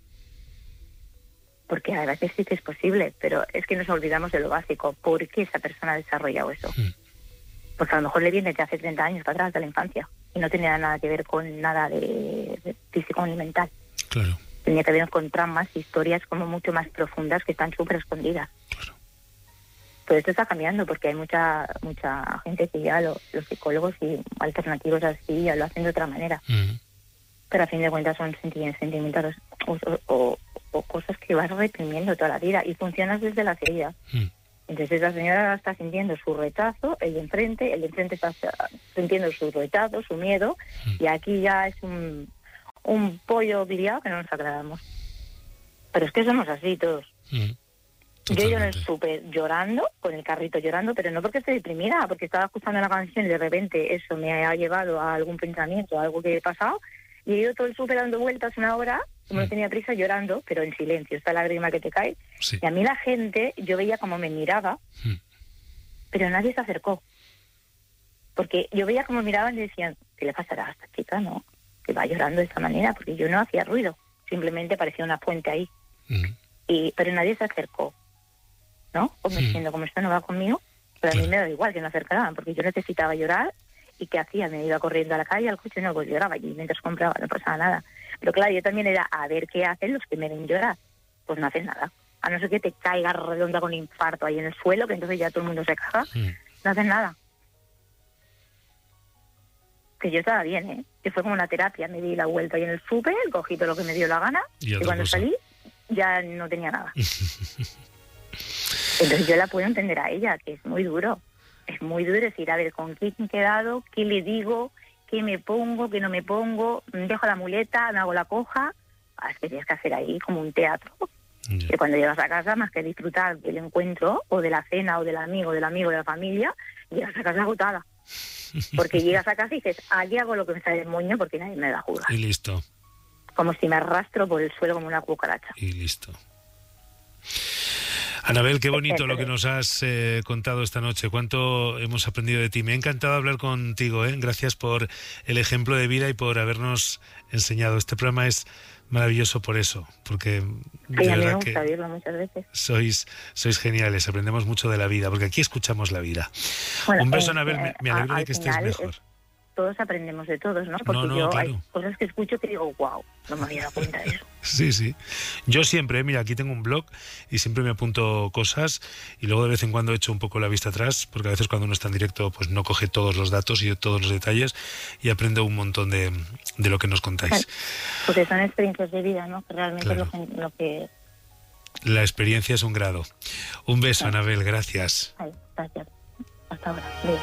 Speaker 13: Porque a veces sí que es posible, pero es que nos olvidamos de lo básico. ¿Por qué esa persona ha desarrollado eso? Mm. Porque a lo mejor le viene de hace treinta años para atrás, de la infancia, y no tenía nada que ver con nada de, de físico ni mental.
Speaker 6: Claro.
Speaker 13: Tenía que ver con traumas, historias como mucho más profundas que están súper escondidas.
Speaker 6: Claro.
Speaker 13: Todo esto está cambiando porque hay mucha mucha gente que ya lo, los psicólogos y alternativos así ya lo hacen de otra manera. Mm. Pero a fin de cuentas son sentimientos o, o, o, o cosas que vas reprimiendo toda la vida y funcionas desde las heridas. Mm. Entonces la señora está sintiendo su rechazo, el de enfrente, el de enfrente está sintiendo su rechazo, su miedo, mm. y aquí ya es un, un pollo guiado que no nos agradamos. Pero es que somos así todos. Mm. Yo yo no estuve llorando, con el carrito llorando, pero no porque estoy deprimida, porque estaba escuchando la canción y de repente eso me ha llevado a algún pensamiento, a algo que he pasado, y he ido todo el súper dando vueltas una hora, como mm. no tenía prisa, llorando, pero en silencio, esta lágrima que te cae. Sí. Y a mí la gente, yo veía como me miraba, mm. pero nadie se acercó. Porque yo veía como miraban y decían, ¿qué le pasará a esta chica, no? Que va llorando de esta manera, porque yo no hacía ruido, simplemente parecía una fuente ahí. Mm. Y pero nadie se acercó, ¿no? Como mm. diciendo, como esto no va conmigo, pero a mí me da igual que no acercaran, porque yo necesitaba llorar. ¿Y qué hacía? Me iba corriendo a la calle, al coche, no, pues lloraba allí mientras compraba, no pasaba nada. Pero claro, yo también era a ver qué hacen los que me ven llorar. Pues no hacen nada. a no ser que te caigas redonda con infarto ahí en el suelo, que entonces ya todo el mundo se caga,
Speaker 6: Mm.
Speaker 13: no haces nada. Que yo estaba bien, ¿eh? Que fue como una terapia, me di la vuelta ahí en el súper, cogí todo lo que me dio la gana,
Speaker 6: Y
Speaker 13: y,
Speaker 6: otra
Speaker 13: cuando
Speaker 6: cosa.
Speaker 13: salí ya no tenía nada. Entonces yo la puedo entender a ella, que es muy duro. Es muy duro decir, a ver, ¿con quién he quedado? ¿Qué le digo? ¿Qué me pongo? ¿Qué no me pongo? ¿Dejo la muleta? ¿Me hago la coja? Ah, es que tienes que hacer ahí como un teatro.
Speaker 6: Ya.
Speaker 13: Que cuando llegas a casa, más que disfrutar del encuentro, o de la cena, o del amigo, del amigo, de la familia, llegas a casa agotada. Porque llegas a casa y dices, aquí hago lo que me sale del moño porque nadie me da juzgar.
Speaker 6: Y listo,
Speaker 13: Como si me arrastro por el suelo como una cucaracha.
Speaker 6: y listo. Anabel, qué bonito lo que nos has eh, contado esta noche. Cuánto hemos aprendido de ti. Me ha encantado hablar contigo, ¿eh? Gracias por el ejemplo de vida y por habernos enseñado. Este programa es maravilloso por eso, porque de
Speaker 13: Sí, a mí me
Speaker 6: verdad
Speaker 13: gusta
Speaker 6: que
Speaker 13: oírlo muchas veces.
Speaker 6: sois, sois geniales. Aprendemos mucho de la vida, porque aquí escuchamos la vida.
Speaker 13: Bueno,
Speaker 6: Un beso,
Speaker 13: eh,
Speaker 6: Anabel. Me, me
Speaker 13: a-
Speaker 6: alegro de
Speaker 13: al
Speaker 6: que estés
Speaker 13: final
Speaker 6: mejor.
Speaker 13: es- todos aprendemos de todos, ¿no? Porque
Speaker 6: No, no,
Speaker 13: yo
Speaker 6: claro.
Speaker 13: hay cosas que escucho que digo, wow, no me había dado cuenta de eso.
Speaker 6: Sí, sí. Yo siempre, mira, aquí tengo un blog y siempre me apunto cosas y luego de vez en cuando echo un poco la vista atrás, porque a veces cuando uno está en directo pues no coge todos los datos y todos los detalles y aprendo un montón de, de lo que nos contáis.
Speaker 13: Porque son experiencias de vida, ¿no? Que realmente
Speaker 6: Claro.
Speaker 13: es lo que... Lo que...
Speaker 6: La experiencia es un grado. Un beso, Anabel, gracias.
Speaker 13: Ay, gracias. Hasta ahora. Adiós.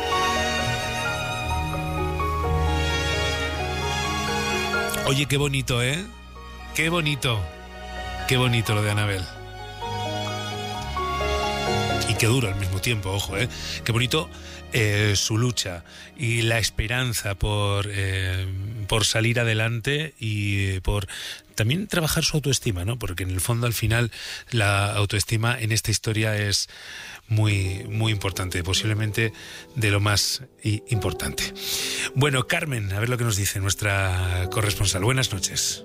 Speaker 6: Oye, qué bonito, ¿eh? Qué bonito. Qué bonito lo de Anabel. Y qué duro al mismo tiempo, ojo, ¿eh? Qué bonito eh, su lucha y la esperanza por, eh, por salir adelante y por también trabajar su autoestima, ¿no? Porque en el fondo, al final, la autoestima en esta historia es muy, muy importante, posiblemente de lo más i- importante. Bueno, Carmen, a ver lo que nos dice nuestra corresponsal. Buenas noches.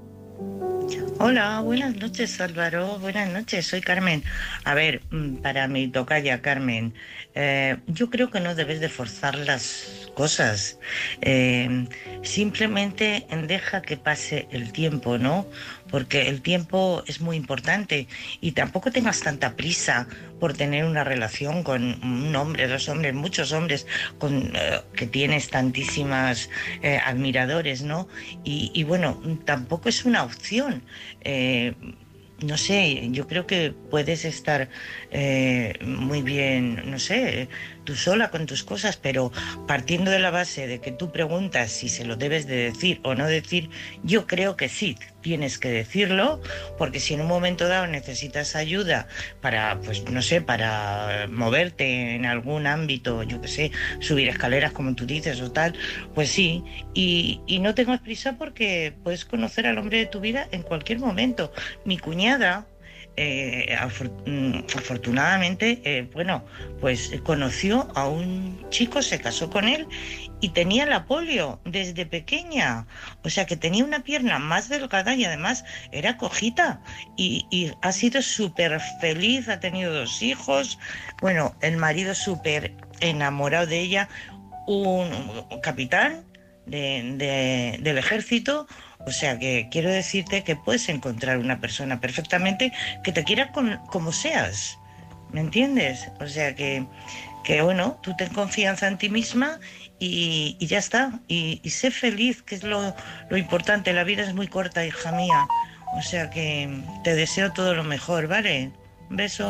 Speaker 14: Hola, buenas noches Álvaro, buenas noches, soy Carmen. A ver, mm, para mi tocaya Carmen, eh, yo creo que no debes de forzar las cosas, eh, simplemente deja que pase el tiempo, ¿no? Porque el tiempo es muy importante y tampoco tengas tanta prisa por tener una relación con un hombre, dos hombres, muchos hombres con, eh, que tienes tantísimas eh, admiradores, ¿no? Y, y bueno, tampoco es una opción. Eh, no sé, yo creo que puedes estar eh, muy bien, no sé, tú sola con tus cosas, pero partiendo de la base de que tú preguntas si se lo debes de decir o no decir, yo creo que sí, tienes que decirlo, porque si en un momento dado necesitas ayuda para, pues no sé, para moverte en algún ámbito, yo qué sé, subir escaleras como tú dices o tal, pues sí, y, y no tengas prisa porque puedes conocer al hombre de tu vida en cualquier momento. Mi cuñada, eh, afor- mm, afortunadamente, eh, bueno, pues conoció a un chico, se casó con él y tenía la polio desde pequeña, o sea que tenía una pierna más delgada y además era cojita y, y ha sido súper feliz, ha tenido dos hijos, bueno, el marido súper enamorado de ella, un capitán de, de- del ejército. O sea que quiero decirte que puedes encontrar una persona perfectamente que te quiera con, como seas, ¿me entiendes? O sea que, que bueno, tú ten confianza en ti misma y, y ya está, y, y sé feliz, que es lo, lo importante. La vida es muy corta, hija mía, o sea que te deseo todo lo mejor, ¿vale? Un beso.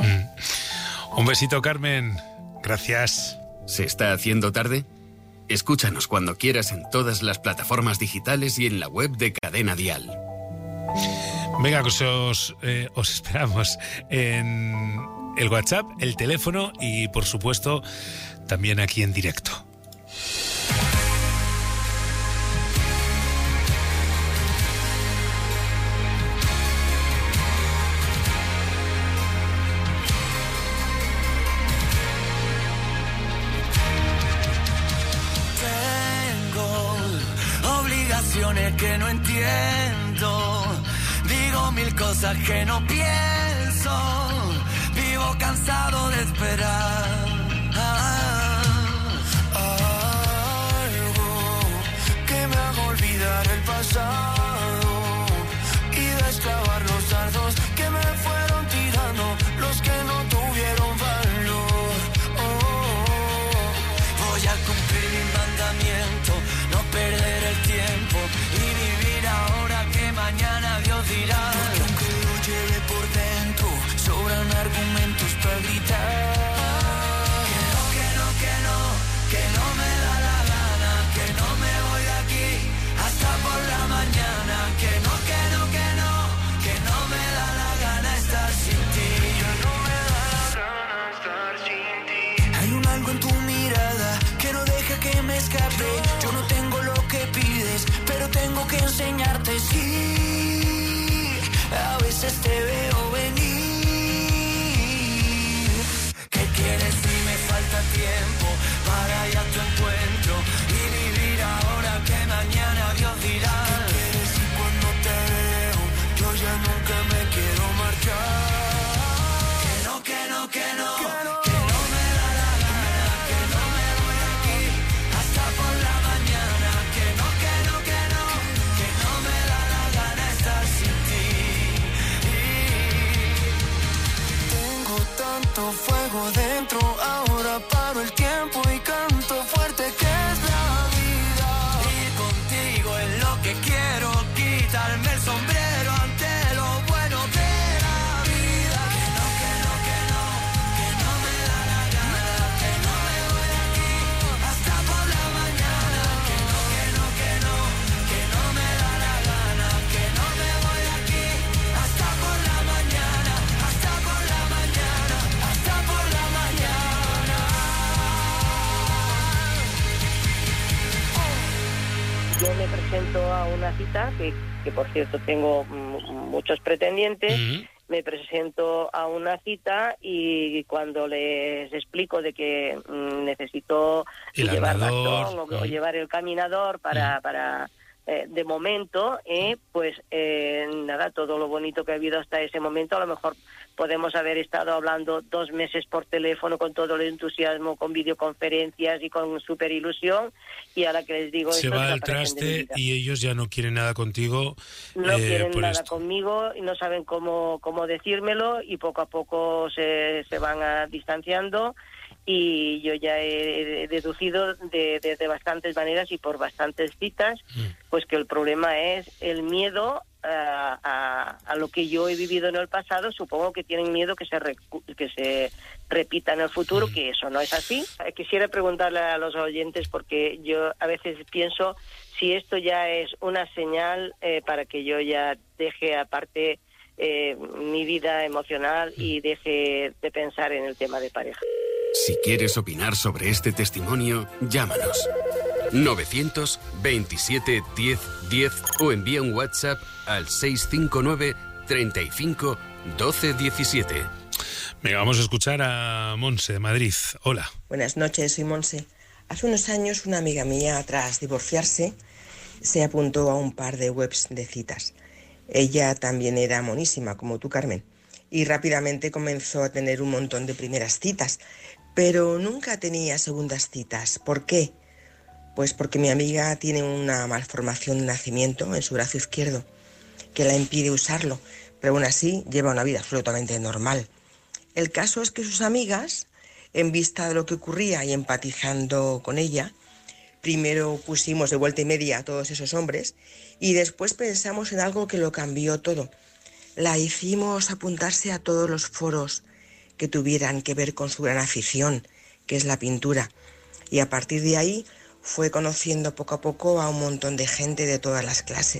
Speaker 6: Un besito, Carmen. Gracias.
Speaker 1: ¿Se está haciendo tarde? Escúchanos cuando quieras en todas las plataformas digitales y en la web de Cadena Dial.
Speaker 6: Venga, pues os, eh, os esperamos en el WhatsApp, el teléfono y, por supuesto, también aquí en directo.
Speaker 12: Tengo obligaciones que no entiendo. Digo mil cosas que no pienso. Vivo cansado de esperar. Algo que me haga olvidar el pasado y desclavar los dardos que me fueron tirados. gritar. Que no, que no, que no, que no me da la gana, que no me voy de aquí hasta por la mañana. Que no, que no, que no, que no me da la gana estar sin ti. Ya no me da la gana estar sin ti. Hay un algo en tu mirada que no deja que me escape. Yo no tengo lo que pides, pero tengo que enseñarte, sí. A veces te veo venir. ¿Qué quieres si me falta tiempo para ir a tu encuentro y vivir ahora que mañana Dios dirá? ¿Qué quieres si cuando te veo yo ya nunca me quiero marchar? Que no, que no, que no, que no me da la gana, que no me voy de aquí hasta por la mañana. Que no, que no, que no, que no me da la gana estar sin ti. Tengo tanto fuego dentro, ahora paro el tiempo y canto fuerte que es la vida. Ir contigo es lo que quiero, quitarme el sombrero ante lo bueno de la vida. Que no, que no, que no, que no me da la gana, que no me voy de aquí hasta por la mañana. Que no, que no, que no, que no me da la gana, que no me voy de aquí hasta por la mañana, hasta por la mañana, hasta por la mañana.
Speaker 5: Yo me presento a una cita, que, que por cierto tengo mm, muchos pretendientes, me presento a una cita y cuando les explico de que mm, necesito
Speaker 6: El
Speaker 5: llevar
Speaker 6: andador,
Speaker 5: bastón o, o
Speaker 6: mm.
Speaker 5: llevar el caminador para... para eh, de momento, eh, pues eh, nada, todo lo bonito que ha habido hasta ese momento, a lo mejor podemos haber estado hablando dos meses por teléfono con todo el entusiasmo, con videoconferencias y con súper ilusión, y ahora que les digo
Speaker 6: Se
Speaker 5: esto,
Speaker 6: va al
Speaker 5: desaparecen de mi
Speaker 6: traste
Speaker 5: vida.
Speaker 6: y ellos ya no quieren nada contigo.
Speaker 5: No
Speaker 6: eh,
Speaker 5: quieren
Speaker 6: por
Speaker 5: nada
Speaker 6: esto.
Speaker 5: conmigo y no saben cómo, cómo decírmelo, y poco a poco se, se van a distanciando, y yo ya he, he deducido de, de, de bastantes maneras y por bastantes citas, pues que el problema es el miedo a, a, a lo que yo he vivido en el pasado. Supongo que tienen miedo que se, recu- que se repita en el futuro, que eso no es así. Eh, Quisiera preguntarle a los oyentes, porque yo a veces pienso si esto ya es una señal eh, para que yo ya deje aparte eh, mi vida emocional y deje de pensar en el tema de pareja.
Speaker 1: Si quieres opinar sobre este testimonio, llámanos. novecientos veintisiete diez diez o envía un WhatsApp al seiscientos cincuenta y nueve treinta y cinco doce diecisiete.
Speaker 6: Venga, vamos a escuchar a Monse de Madrid. Hola.
Speaker 15: Buenas noches, soy Monse. Hace unos años una amiga mía, tras divorciarse, se apuntó a un par de webs de citas. Ella también era monísima, como tú, Carmen, y rápidamente comenzó a tener un montón de primeras citas, pero nunca tenía segundas citas. ¿Por qué? Pues porque mi amiga tiene una malformación de nacimiento en su brazo izquierdo que la impide usarlo, pero aún así lleva una vida absolutamente normal. El caso es que sus amigas, en vista de lo que ocurría y empatizando con ella, primero pusimos de vuelta y media a todos esos hombres y después pensamos en algo que lo cambió todo. La hicimos apuntarse a todos los foros que tuvieran que ver con su gran afición, que es la pintura, y a partir de ahí fue conociendo poco a poco a un montón de gente de todas las clases.